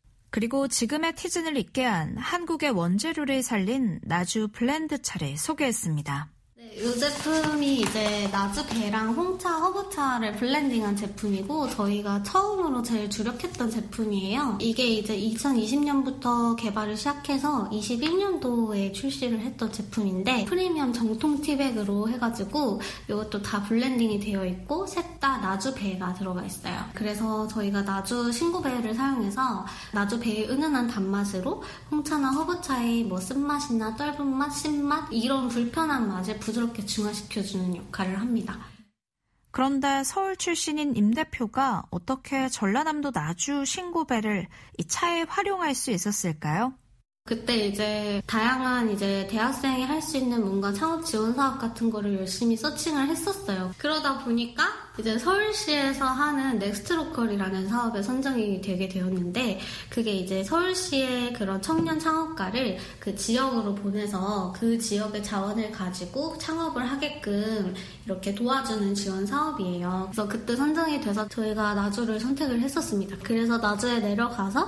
그리고 지금의 티즌을 있게 한 한국의 원재료를 살린 나주 블렌드차를 소개했습니다. 이 제품이 이제 나주배랑 홍차, 허브차를 블렌딩한 제품이고 저희가 처음으로 제일 주력했던 제품이에요. 이게 이제 2020년부터 개발을 시작해서 21년도에 출시를 했던 제품인데 프리미엄 정통 티백으로 해가지고 이것도 다 블렌딩이 되어 있고 셋 다 나주배가 들어가 있어요. 그래서 저희가 나주 신고배를 사용해서 나주배의 은은한 단맛으로 홍차나 허브차의 뭐 쓴맛이나 떫은 맛, 신맛 이런 불편한 맛을 부드럽게 중화시켜주는 역할을 합니다. 그런데 서울 출신인 임 대표가 어떻게 전라남도 나주 신고배를 이 차에 활용할 수 있었을까요? 그때 이제 다양한 이제 대학생이 할 수 있는 뭔가 창업 지원 사업 같은 거를 열심히 서칭을 했었어요. 그러다 보니까 이제 서울시에서 하는 넥스트로컬이라는 사업에 선정이 되게 되었는데 그게 이제 서울시의 그런 청년 창업가를 그 지역으로 보내서 그 지역의 자원을 가지고 창업을 하게끔 이렇게 도와주는 지원 사업이에요. 그래서 그때 선정이 돼서 저희가 나주를 선택을 했었습니다. 그래서 나주에 내려가서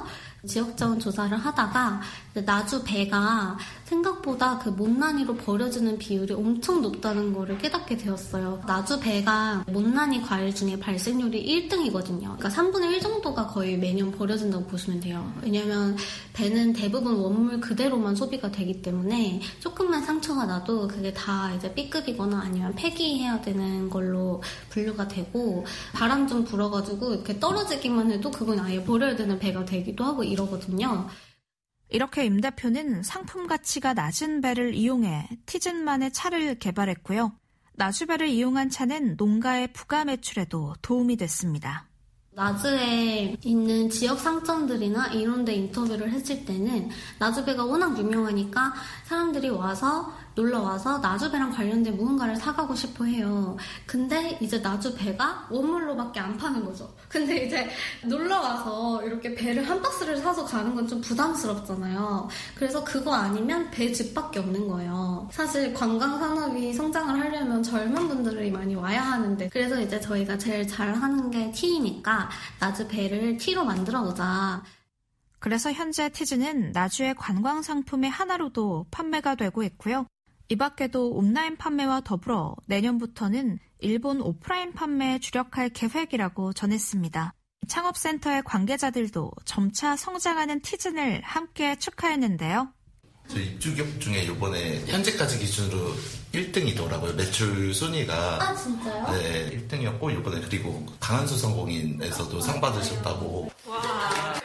지역자원 조사를 하다가 나주 배가 생각보다 그 못난이로 버려지는 비율이 엄청 높다는 거를 깨닫게 되었어요. 나주 배가 못난이 과일 중에 발생률이 1등이거든요. 그러니까 3분의 1 정도가 거의 매년 버려진다고 보시면 돼요. 왜냐면 배는 대부분 원물 그대로만 소비가 되기 때문에 조금만 상처가 나도 그게 다 이제 B급이거나 아니면 폐기해야 되는 걸로 분류가 되고, 바람 좀 불어가지고 이렇게 떨어지기만 해도 그건 아예 버려야 되는 배가 되기도 하고 이러거든요. 이렇게 임 대표는 상품 가치가 낮은 배를 이용해 티즌만의 차를 개발했고요. 나주배를 이용한 차는 농가의 부가 매출에도 도움이 됐습니다. 나주에 있는 지역 상점들이나 이런 데 인터뷰를 했을 때는 나주배가 워낙 유명하니까 사람들이 놀러와서 나주배랑 관련된 무언가를 사가고 싶어 해요. 근데 이제 나주배가 원물로밖에 안 파는 거죠. 근데 이제 놀러와서 이렇게 배를 한 박스를 사서 가는 건 좀 부담스럽잖아요. 그래서 그거 아니면 배 집밖에 없는 거예요. 사실 관광산업이 성장을 하려면 젊은 분들이 많이 와야 하는데, 그래서 이제 저희가 제일 잘하는 게 티니까 나주배를 티로 만들어보자. 그래서 현재 티즈는 나주의 관광 상품의 하나로도 판매가 되고 있고요. 이 밖에도 온라인 판매와 더불어 내년부터는 일본 오프라인 판매에 주력할 계획이라고 전했습니다. 창업센터의 관계자들도 점차 성장하는 티즌을 함께 축하했는데요. 저희 입주기업 중에 이번에 현재까지 기준으로 1등이더라고요. 매출 순위가. 아, 진짜요? 네, 1등이었고 이번에 그리고 강한수 성공인에서도 상 받으셨다고. 와.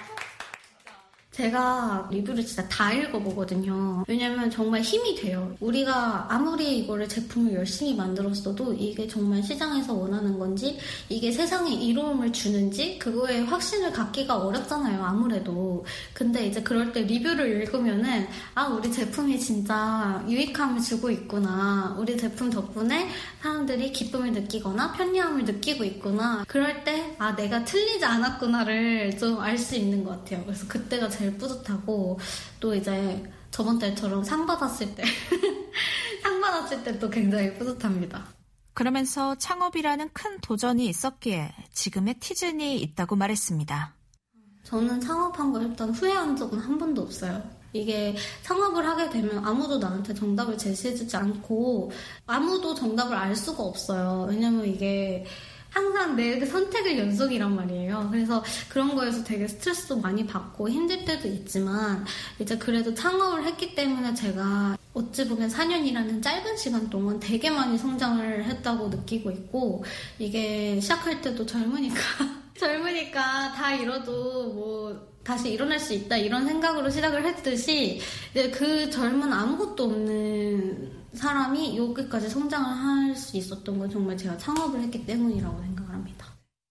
제가 리뷰를 진짜 다 읽어보거든요. 왜냐면 정말 힘이 돼요. 우리가 아무리 이거를 제품을 열심히 만들었어도 이게 정말 시장에서 원하는 건지, 이게 세상에 이로움을 주는지 그거에 확신을 갖기가 어렵잖아요, 아무래도. 근데 이제 그럴 때 리뷰를 읽으면은 우리 제품이 진짜 유익함을 주고 있구나, 우리 제품 덕분에 사람들이 기쁨을 느끼거나 편리함을 느끼고 있구나, 그럴 때 내가 틀리지 않았구나를 좀 알 수 있는 것 같아요. 그래서 그때가 제일 뿌듯하고, 또 이제 저번 달처럼 상 받았을 때 또 굉장히 뿌듯합니다. 그러면서 창업이라는 큰 도전이 있었기에 지금의 티즌이 있다고 말했습니다. 저는 창업한 걸 일단 후회한 적은 한 번도 없어요. 이게 창업을 하게 되면 아무도 나한테 정답을 제시해주지 않고 아무도 정답을 알 수가 없어요. 왜냐면 이게 항상 내 선택의 연속이란 말이에요. 그래서 그런 거에서 되게 스트레스도 많이 받고 힘들 때도 있지만, 이제 그래도 창업을 했기 때문에 제가 어찌 보면 4년이라는 짧은 시간 동안 되게 많이 성장을 했다고 느끼고 있고, 이게 시작할 때도 젊으니까 다 잃어도 뭐 다시 일어날 수 있다 이런 생각으로 시작을 했듯이, 그 젊은 아무것도 없는 사람이 여기까지 성장을 할 수 있었던 건 정말 제가 창업을 했기 때문이라고 생각을 합니다.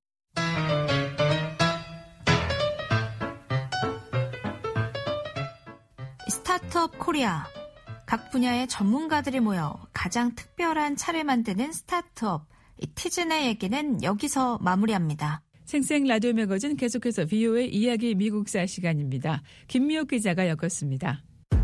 스타트업 코리아. 각 분야의 전문가들이 모여 가장 특별한 차를 만드는 스타트업. 티즌의 얘기는 여기서 마무리합니다. 생생 라디오 매거진 계속해서 VOA 이야기 미국사 시간입니다. 김미옥 기자가 엮었습니다.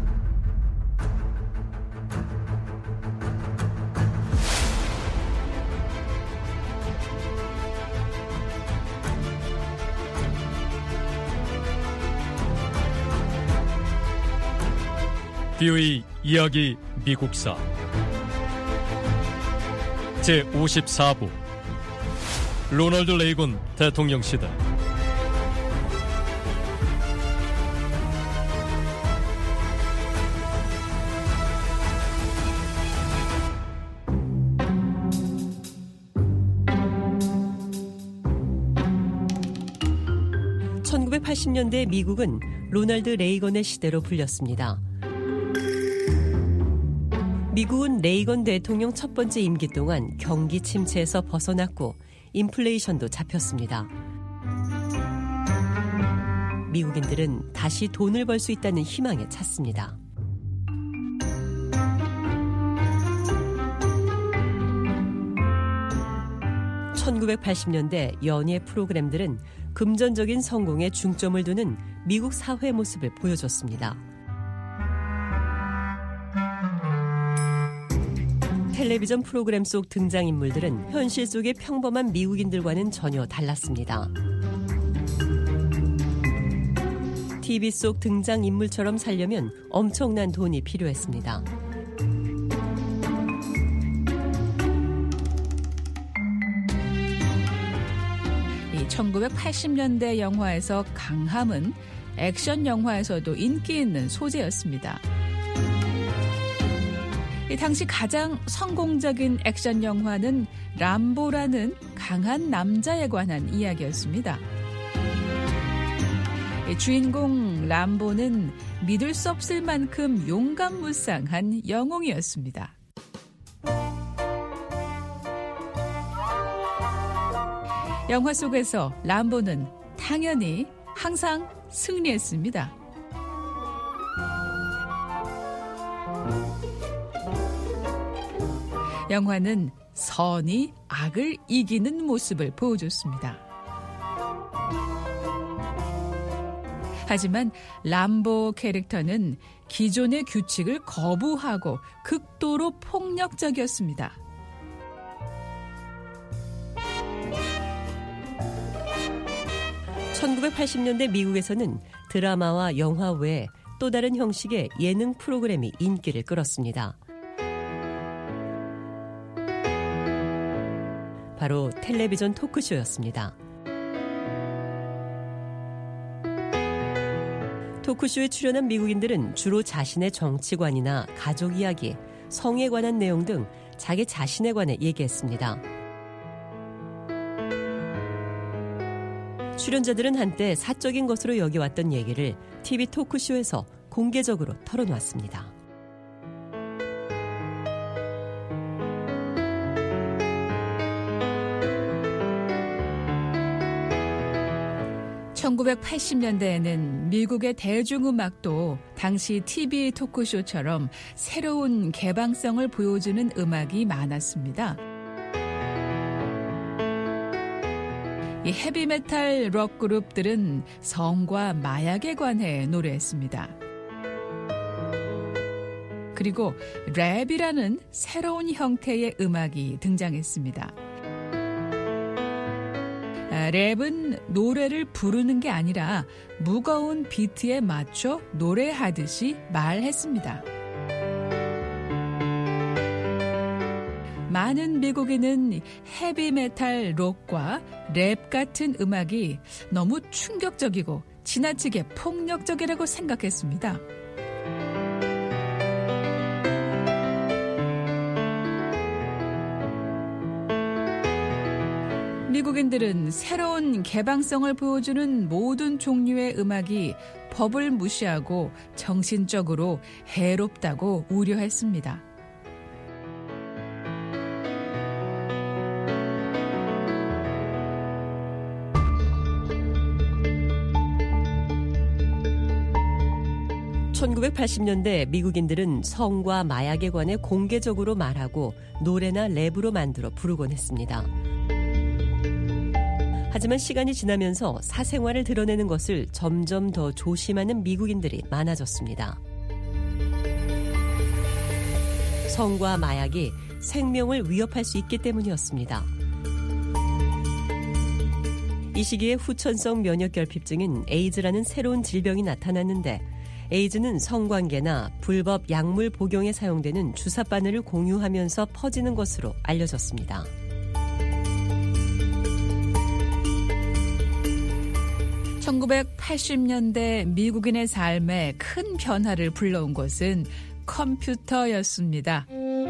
VOA 이야기 미국사 제54부 로널드 레이건 대통령 시대. (1980년대) 미국은 로널드 레이건의 시대로 불렸습니다. 미국은 레이건 대통령 첫 번째 임기 동안 경기 침체에서 벗어났고 인플레이션도 잡혔습니다. 미국인들은 다시 돈을 벌 수 있다는 희망에 찼습니다. (1980년대) 연예 프로그램들은 금전적인 성공에 중점을 두는 미국 사회 모습을 보여줬습니다. 텔레비전 프로그램 속 등장인물들은 현실 속의 평범한 미국인들과는 전혀 달랐습니다. TV 속 등장인물처럼 살려면 엄청난 돈이 필요했습니다. 이 1980년대 영화에서 강함은 액션 영화에서도 인기 있는 소재였습니다. 이 당시 가장 성공적인 액션 영화는 람보라는 강한 남자에 관한 이야기였습니다. 주인공 람보는 믿을 수 없을 만큼 용감무쌍한 영웅이었습니다. 영화 속에서 람보는 당연히 항상 승리했습니다. 영화는 선이 악을 이기는 모습을 보여줬습니다. 하지만 람보 캐릭터는 기존의 규칙을 거부하고 극도로 폭력적이었습니다. (1980년대) 미국에서는 드라마와 영화 외에 또 다른 형식의 예능 프로그램이 인기를 끌었습니다. 바로 텔레비전 토크쇼였습니다. 토크쇼에 출연한 미국인들은 주로 자신의 정치관이나 가족 이야기, 성에 관한 내용 등 자기 자신에 관해 얘기했습니다. 출연자들은 한때 사적인 것으로 여겨왔던 얘기를 TV 토크쇼에서 공개적으로 털어놨습니다. (1980년대에는) 미국의 대중음악도 당시 TV 토크쇼처럼 새로운 개방성을 보여주는 음악이 많았습니다. 이 헤비메탈 록 그룹들은 성과 마약에 관해 노래했습니다. 그리고 랩이라는 새로운 형태의 음악이 등장했습니다. 랩은 노래를 부르는 게 아니라 무거운 비트에 맞춰 노래하듯이 말했습니다. 많은 미국인은 헤비메탈 록과 랩 같은 음악이 너무 충격적이고 지나치게 폭력적이라고 생각했습니다. 미국인들은 새로운 개방성을 보여주는 모든 종류의 음악이 법을 무시하고 정신적으로 해롭다고 우려했습니다. (1980년대) 미국인들은 성과 마약에 관해 공개적으로 말하고 노래나 랩으로 만들어 부르곤 했습니다. 하지만 시간이 지나면서 사생활을 드러내는 것을 점점 더 조심하는 미국인들이 많아졌습니다. 성과 마약이 생명을 위협할 수 있기 때문이었습니다. 이 시기에 후천성 면역결핍증인 에이즈라는 새로운 질병이 나타났는데 에이즈는 성관계나 불법 약물 복용에 사용되는 주사바늘을 공유하면서 퍼지는 것으로 알려졌습니다. (1980년대) 미국인의 삶에 큰 변화를 불러온 것은 컴퓨터였습니다.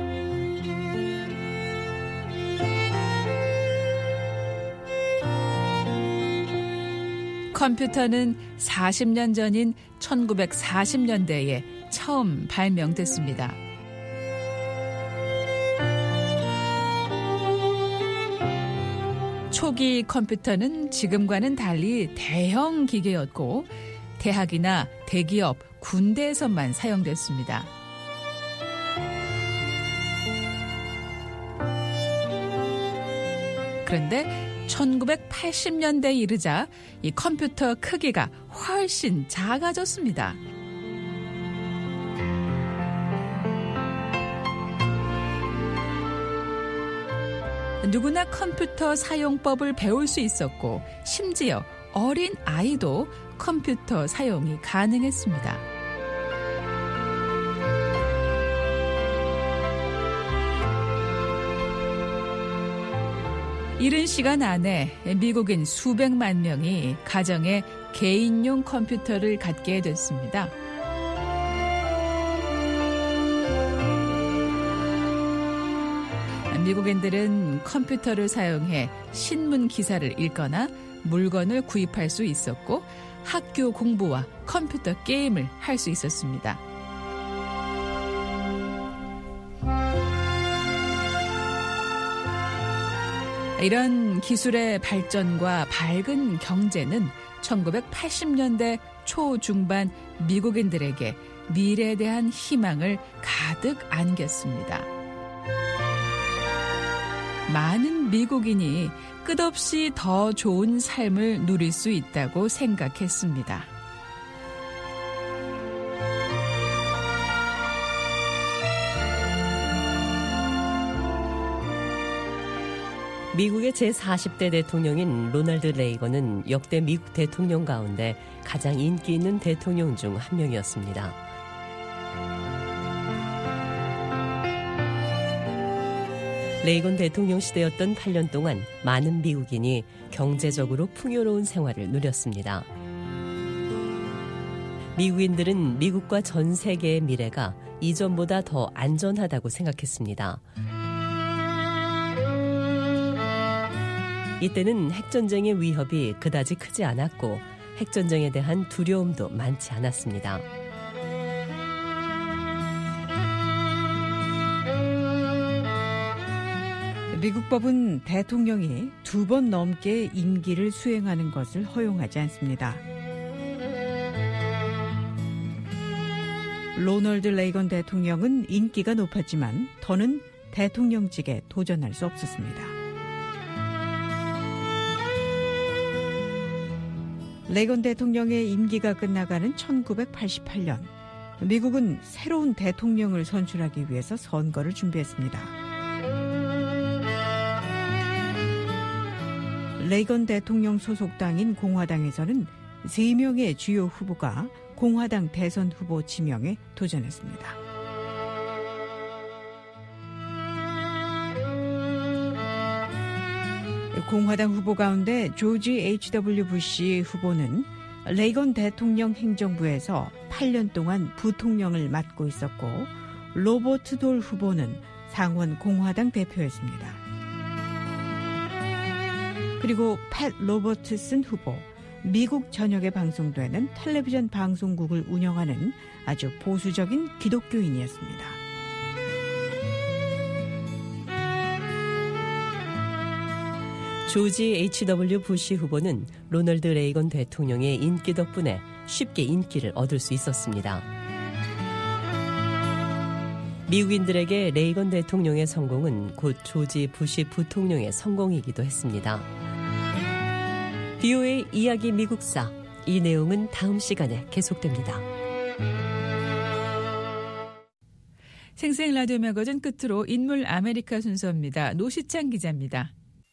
컴퓨터는 40년 전인 1940년대에 처음 발명됐습니다. 초기 컴퓨터는 지금과는 달리 대형 기계였고 대학이나 대기업, 군대에서만 사용됐습니다. 그런데 1980년대에 이르자 이 컴퓨터 크기가 훨씬 작아졌습니다. 누구나 컴퓨터 사용법을 배울 수 있었고 심지어 어린 아이도 컴퓨터 사용이 가능했습니다. 이른 시간 안에 미국인 수백만 명이 가정에 개인용 컴퓨터를 갖게 됐습니다. 미국인들은 컴퓨터를 사용해 신문 기사를 읽거나 물건을 구입할 수 있었고 학교 공부와 컴퓨터 게임을 할 수 있었습니다. 이런 기술의 발전과 밝은 경제는 1980년대 초중반 미국인들에게 미래에 대한 희망을 가득 안겼습니다. 많은 미국인이 끝없이 더 좋은 삶을 누릴 수 있다고 생각했습니다. 미국의 제40대 대통령인 로널드 레이건은 역대 미국 대통령 가운데 가장 인기 있는 대통령 중 한 명이었습니다. 레이건 대통령 시대였던 8년 동안 많은 미국인이 경제적으로 풍요로운 생활을 누렸습니다. 미국인들은 미국과 전 세계의 미래가 이전보다 더 안전하다고 생각했습니다. 이때는 핵전쟁의 위협이 그다지 크지 않았고 핵전쟁에 대한 두려움도 많지 않았습니다. 미국 법은 대통령이 2번 넘게 임기를 수행하는 것을 허용하지 않습니다. 로널드 레이건 대통령은 인기가 높았지만 더는 대통령직에 도전할 수 없었습니다. 레이건 대통령의 임기가 끝나가는 1988년, 미국은 새로운 대통령을 선출하기 위해서 선거를 준비했습니다. 레이건 대통령 소속당인 공화당에서는 3명의 주요 후보가 공화당 대선 후보 지명에 도전했습니다. 공화당 후보 가운데 조지 H.W. 부시 후보는 레이건 대통령 행정부에서 8년 동안 부통령을 맡고 있었고, 로버트 돌 후보는 상원 공화당 대표였습니다. 그리고 팻 로버트슨 후보, 미국 전역에 방송되는 텔레비전 방송국을 운영하는 아주 보수적인 기독교인이었습니다. 조지 H.W. 부시 후보는 로널드 레이건 대통령의 인기 덕분에 쉽게 인기를 얻을 수 있었습니다. 미국인들에게 레이건 대통령의 성공은 곧 조지 부시 부통령의 성공이기도 했습니다. VOA 이야기 미국사, 이 내용은 다음 시간에 계속됩니다. 생생 라디오 매거진 끝으로 인물 아메리카 순서입니다. 노시창 기자입니다.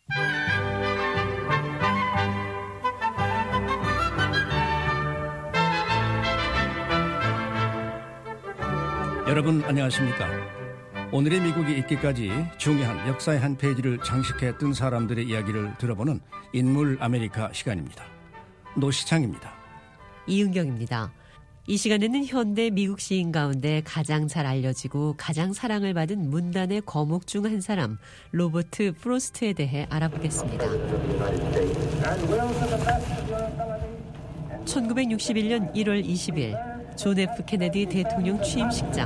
여러분 안녕하십니까? 오늘의 미국이 있기까지 중요한 역사의 한 페이지를 장식했던 사람들의 이야기를 들어보는 인물 아메리카 시간입니다. 노시창입니다. 이은경입니다. 이 시간에는 현대 미국 시인 가운데 가장 잘 알려지고 가장 사랑을 받은 문단의 거목 중 한 사람, 로버트 프로스트에 대해 알아보겠습니다. 1961년 1월 20일 존 F 케네디 대통령 취임식장.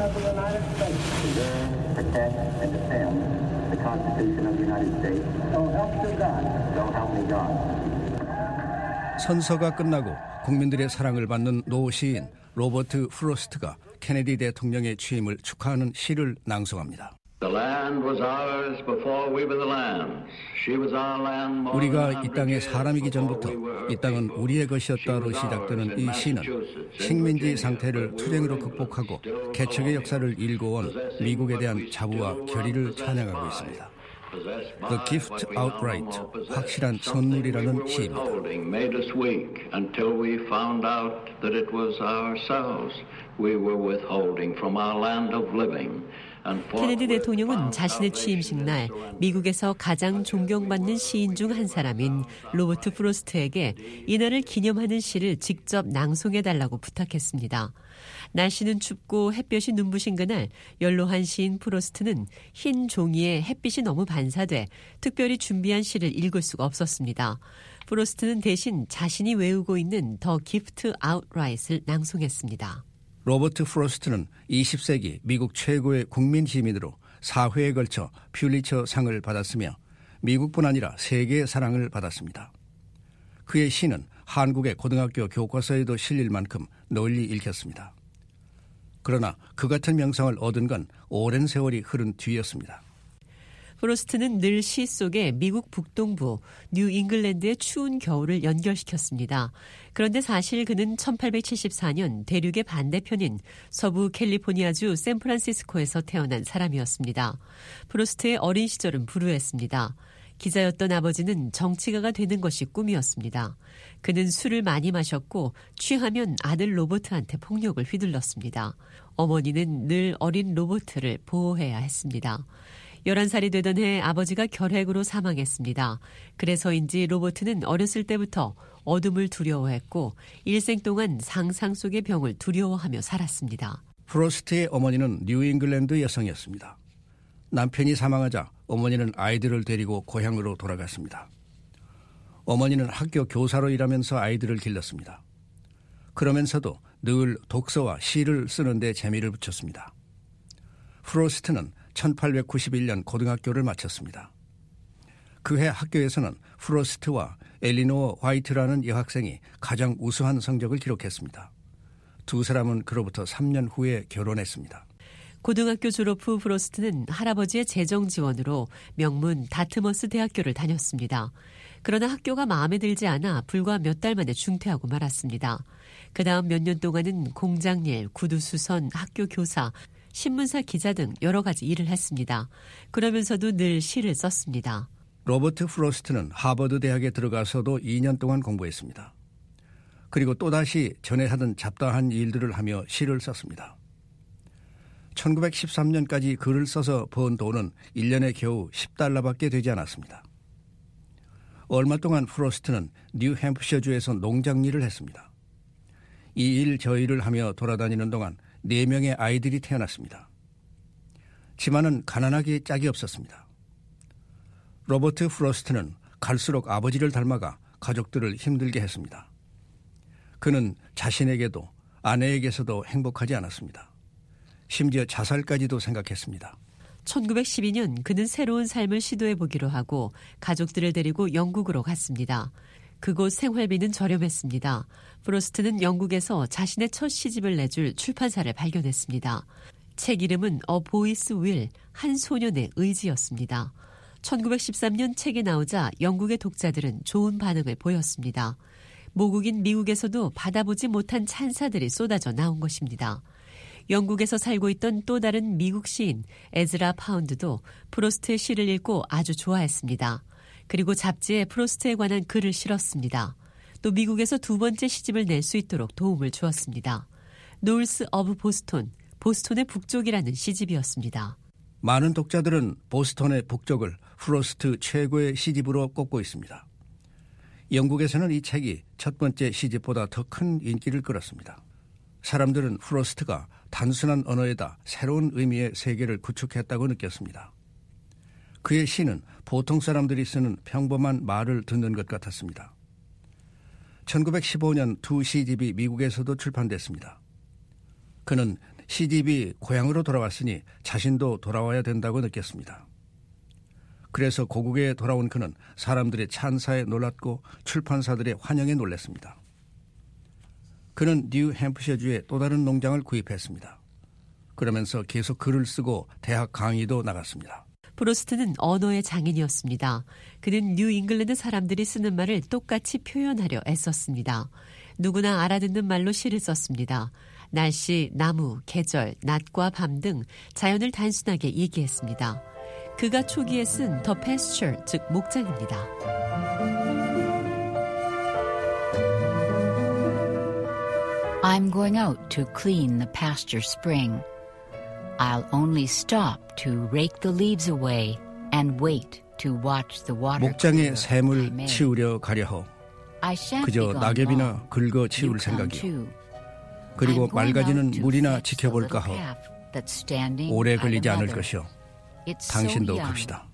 선서가 끝나고 국민들의 사랑을 받는 노 시인 로버트 프로스트가 케네디 대통령의 취임을 축하하는 시를 낭송합니다. 우리가 이 땅의 사람이기 전부터 이 땅은 우리의 것이었다로 시작되는 이 시는 식민지 상태를 투쟁으로 극복하고 개척의 역사를 일궈온 미국에 대한 자부와 결의를 찬양하고 있습니다. The gift outright, 확실한 선물이라는 시입니다. Made us weak until we found out that it was ourselves we were withholding from our land of living. 케네디 대통령은 자신의 취임식 날 미국에서 가장 존경받는 시인 중 한 사람인 로버트 프로스트에게 이날을 기념하는 시를 직접 낭송해달라고 부탁했습니다. 날씨는 춥고 햇볕이 눈부신 그날 연로한 시인 프로스트는 흰 종이에 햇빛이 너무 반사돼 특별히 준비한 시를 읽을 수가 없었습니다. 프로스트는 대신 자신이 외우고 있는 The Gift Outright을 낭송했습니다. 로버트 프로스트는 20세기 미국 최고의 국민 시민으로 4회에 걸쳐 퓰리처 상을 받았으며 미국뿐 아니라 세계의 사랑을 받았습니다. 그의 시는 한국의 고등학교 교과서에도 실릴 만큼 널리 읽혔습니다. 그러나 그 같은 명성을 얻은 건 오랜 세월이 흐른 뒤였습니다. 프로스트는 늘 시 속에 미국 북동부 뉴 잉글랜드의 추운 겨울을 연결시켰습니다. 그런데 사실 그는 1874년 대륙의 반대편인 서부 캘리포니아주 샌프란시스코에서 태어난 사람이었습니다. 프로스트의 어린 시절은 불우했습니다. 기자였던 아버지는 정치가가 되는 것이 꿈이었습니다. 그는 술을 많이 마셨고 취하면 아들 로버트한테 폭력을 휘둘렀습니다. 어머니는 늘 어린 로버트를 보호해야 했습니다. 11살이 되던 해 아버지가 결핵으로 사망했습니다. 그래서인지 로버트는 어렸을 때부터 어둠을 두려워했고 일생 동안 상상 속의 병을 두려워하며 살았습니다. 프로스트의 어머니는 뉴잉글랜드 여성이었습니다. 남편이 사망하자 어머니는 아이들을 데리고 고향으로 돌아갔습니다. 어머니는 학교 교사로 일하면서 아이들을 길렀습니다. 그러면서도 늘 독서와 시를 쓰는 데 재미를 붙였습니다. 프로스트는 1891년 고등학교를 마쳤습니다. 그해 학교에서는 프로스트와 엘리노어 화이트라는 여학생이 가장 우수한 성적을 기록했습니다. 두 사람은 그로부터 3년 후에 결혼했습니다. 고등학교 졸업 후 프로스트는 할아버지의 재정 지원으로 명문 다트머스 대학교를 다녔습니다. 그러나 학교가 마음에 들지 않아 불과 몇 달 만에 중퇴하고 말았습니다. 그 다음 몇 년 동안은 공장일, 구두수선, 학교 교사, 신문사 기자 등 여러 가지 일을 했습니다. 그러면서도 늘 시를 썼습니다. 로버트 프로스트는 하버드 대학에 들어가서도 2년 동안 공부했습니다. 그리고 또다시 전에 하던 잡다한 일들을 하며 시를 썼습니다. 1913년까지 글을 써서 번 돈은 1년에 겨우 $10밖에 되지 않았습니다. 얼마 동안 프로스트는 뉴햄프셔주에서 농장 일을 했습니다. 이 일 저 일을 하며 돌아다니는 동안 4명의 아이들이 태어났습니다. 집안은 가난하기 짝이 없었습니다. 로버트 프로스트는 갈수록 아버지를 닮아가 가족들을 힘들게 했습니다. 그는 자신에게도 아내에게서도 행복하지 않았습니다. 심지어 자살까지도 생각했습니다. 1912년 그는 새로운 삶을 시도해보기로 하고 가족들을 데리고 영국으로 갔습니다. 그곳 생활비는 저렴했습니다. 프로스트는 영국에서 자신의 첫 시집을 내줄 출판사를 발견했습니다. 책 이름은 A Boy's Will, 한 소년의 의지였습니다. 1913년 책이 나오자 영국의 독자들은 좋은 반응을 보였습니다. 모국인 미국에서도 받아보지 못한 찬사들이 쏟아져 나온 것입니다. 영국에서 살고 있던 또 다른 미국 시인 에즈라 파운드도 프로스트의 시를 읽고 아주 좋아했습니다. 그리고 잡지에 프로스트에 관한 글을 실었습니다. 또 미국에서 두 번째 시집을 낼 수 있도록 도움을 주었습니다. North of Boston, 보스톤의 북쪽이라는 시집이었습니다. 많은 독자들은 보스톤의 북쪽을 프로스트 최고의 시집으로 꼽고 있습니다. 영국에서는 이 책이 첫 번째 시집보다 더 큰 인기를 끌었습니다. 사람들은 프로스트가 단순한 언어에다 새로운 의미의 세계를 구축했다고 느꼈습니다. 그의 시는 보통 사람들이 쓰는 평범한 말을 듣는 것 같았습니다. 1915년 두 시집이 미국에서도 출판됐습니다. 그는 시집이 고향으로 돌아왔으니 자신도 돌아와야 된다고 느꼈습니다. 그래서 고국에 돌아온 그는 사람들의 찬사에 놀랐고 출판사들의 환영에 놀랐습니다. 그는 뉴햄프셔주의 또 다른 농장을 구입했습니다. 그러면서 계속 글을 쓰고 대학 강의도 나갔습니다. 프로스트는 언어의 장인이었습니다. 그는 뉴 잉글랜드 사람들이 쓰는 말을 똑같이 표현하려 애썼습니다. 누구나 알아듣는 말로 시를 썼습니다. 날씨, 나무, 계절, 낮과 밤 등 자연을 단순하게 얘기했습니다. 그가 초기에 쓴 The Pasture, 즉 목장입니다. I'm going out to clean the pasture spring. I'll only stop to rake the leaves away and wait to watch the water. 목장의 샘을 치우려 가려허. 그저 낙엽이나 긁어 치울 생각이요. 그리고 맑아지는 물이나 지켜볼까 허. 오래 걸리지 않을 것이요. 당신도 갑시다.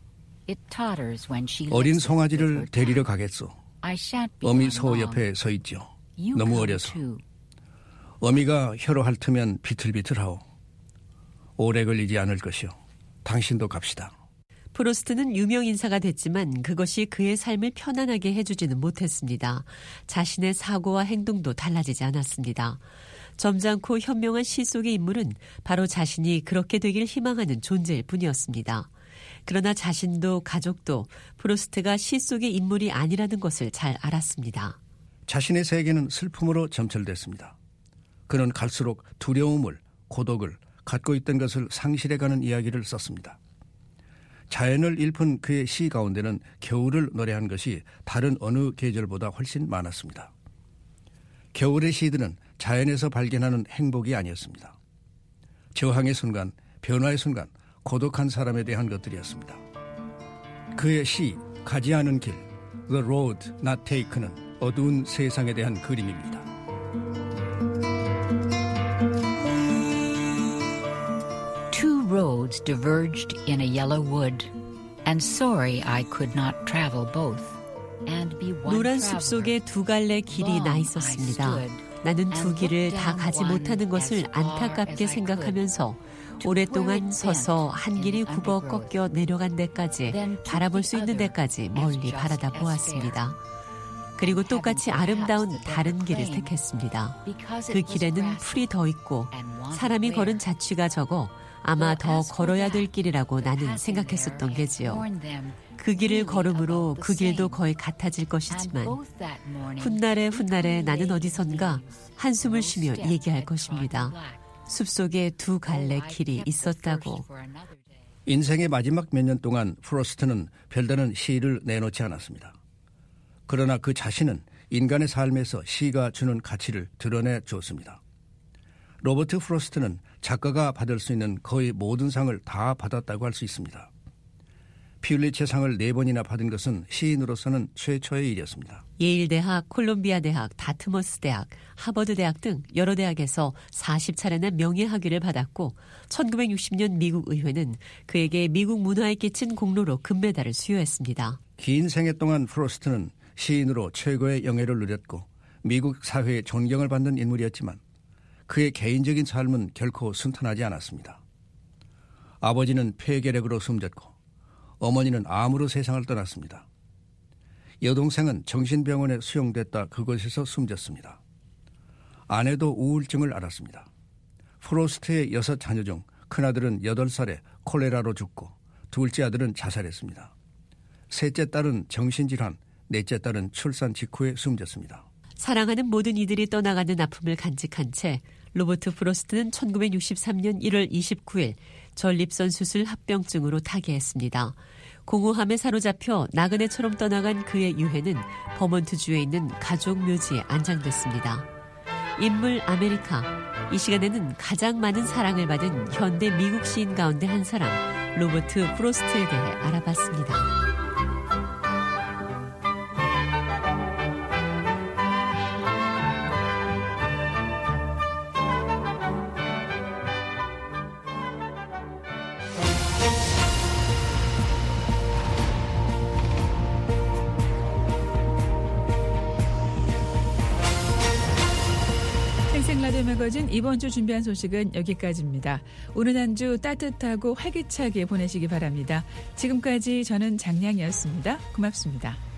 어린 송아지를 데리러 가겠소. 어미 소 옆에 서 있죠. 너무 어려서. 어미가 혀로 핥으면 비틀비틀하오. 오래 걸리지 않을 것이요. 당신도 갑시다. 프로스트는 유명 인사가 됐지만 그것이 그의 삶을 편안하게 해주지는 못했습니다. 자신의 사고와 행동도 달라지지 않았습니다. 점잖고 현명한 시 속의 인물은 바로 자신이 그렇게 되길 희망하는 존재일 뿐이었습니다. 그러나 자신도 가족도 프로스트가 시 속의 인물이 아니라는 것을 잘 알았습니다. 자신의 세계는 슬픔으로 점철됐습니다. 그는 갈수록 두려움을, 고독을, 갖고 있던 것을 상실해가는 이야기를 썼습니다. 자연을 읊은 그의 시 가운데는 겨울을 노래한 것이 다른 어느 계절보다 훨씬 많았습니다. 겨울의 시들은 자연에서 발견하는 행복이 아니었습니다. 저항의 순간, 변화의 순간, 고독한 사람에 대한 것들이었습니다. 그의 시, 가지 않은 길, The Road Not Taken은 어두운 세상에 대한 그림입니다. Two roads diverged in a yellow wood, and sorry I could not travel both. 노란 숲속에 두 갈래 길이 나 있었습니다. 나는 두 길을 다 가지 못하는 것을 안타깝게 생각하면서 오랫동안 서서 한 길이 굽어 꺾여 내려간 데까지 바라볼 수 있는 데까지 멀리 바라다 보았습니다. 그리고 똑같이 아름다운 다른 길을 택했습니다. 그 길에는 풀이 더 있고 사람이 걸은 자취가 적어 아마 더 걸어야 될 길이라고 나는 생각했었던 게지요. 그 길을 걸음으로 그 길도 거의 같아질 것이지만 훗날에 나는 어디선가 한숨을 쉬며 얘기할 것입니다. 숲속에 두 갈래 길이 있었다고. 인생의 마지막 몇 년 동안 프로스트는 별다른 시를 내놓지 않았습니다. 그러나 그 자신은 인간의 삶에서 시가 주는 가치를 드러내 주었습니다. 로버트 프로스트는 작가가 받을 수 있는 거의 모든 상을 다 받았다고 할 수 있습니다. 퓰리처상을 4번이나 받은 것은 시인으로서는 최초의 일이었습니다. 예일대학, 콜롬비아 대학, 다트머스 대학, 하버드 대학 등 여러 대학에서 40차례나 명예학위를 받았고 1960년 미국 의회는 그에게 미국 문화에 끼친 공로로 금메달을 수여했습니다. 긴 생애 동안 프로스트는 시인으로 최고의 영예를 누렸고 미국 사회의 존경을 받는 인물이었지만 그의 개인적인 삶은 결코 순탄하지 않았습니다. 아버지는 폐결핵으로 숨졌고 어머니는 암으로 세상을 떠났습니다. 여동생은 정신병원에 수용됐다 그곳에서 숨졌습니다. 아내도 우울증을 앓았습니다. 프로스트의 6 자녀 중 큰아들은 8살에 콜레라로 죽고 둘째 아들은 자살했습니다. 셋째 딸은 정신질환, 넷째 딸은 출산 직후에 숨졌습니다. 사랑하는 모든 이들이 떠나가는 아픔을 간직한 채 로버트 프로스트는 1963년 1월 29일 전립선 수술 합병증으로 타계했습니다. 공허함에 사로잡혀 나그네처럼 떠나간 그의 유해는 버몬트주에 있는 가족 묘지에 안장됐습니다. 인물 아메리카. 이 시간에는 가장 많은 사랑을 받은 현대 미국 시인 가운데 한 사람 로버트 프로스트에 대해 알아봤습니다. 생생라디오 매거진 이번 주 준비한 소식은 여기까지입니다. 오늘 한 주 따뜻하고 활기차게 보내시기 바랍니다. 지금까지 저는 장량이었습니다. 고맙습니다.